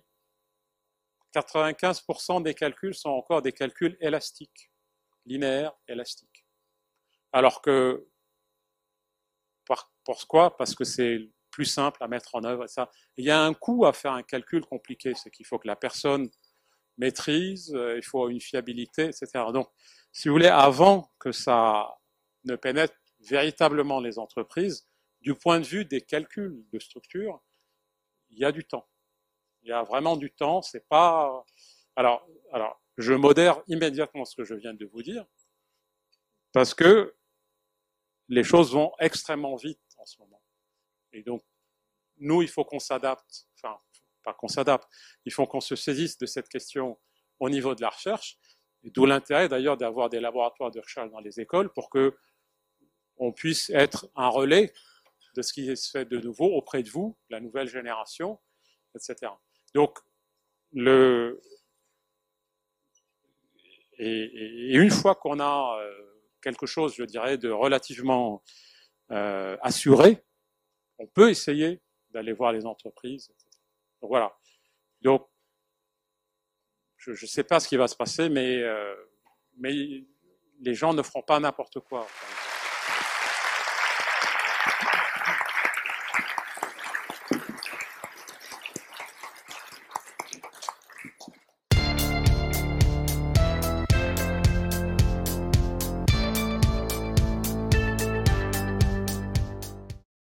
95% des calculs sont encore des calculs élastiques, linéaires, élastiques. Alors que pourquoi? Parce que c'est plus simple à mettre en œuvre. Et ça. Il y a un coût à faire un calcul compliqué, c'est qu'il faut que la personne maîtrise, il faut une fiabilité, etc. Donc, si vous voulez, avant que ça ne pénètre véritablement les entreprises, du point de vue des calculs de structure, il y a du temps. Il y a vraiment du temps. C'est pas. Alors, je modère immédiatement ce que je viens de vous dire, parce que les choses vont extrêmement vite en ce moment. Et donc, nous, il faut qu'on s'adapte. Enfin, pas qu'on s'adapte. Il faut qu'on se saisisse de cette question au niveau de la recherche. D'où l'intérêt d'ailleurs d'avoir des laboratoires de recherche dans les écoles pour que on puisse être un relais de ce qui se fait de nouveau auprès de vous, la nouvelle génération, etc. Donc, et une fois qu'on a quelque chose, je dirais, de relativement assuré, on peut essayer d'aller voir les entreprises, etc. Donc voilà. Donc, je ne sais pas ce qui va se passer, mais les gens ne feront pas n'importe quoi. Enfin,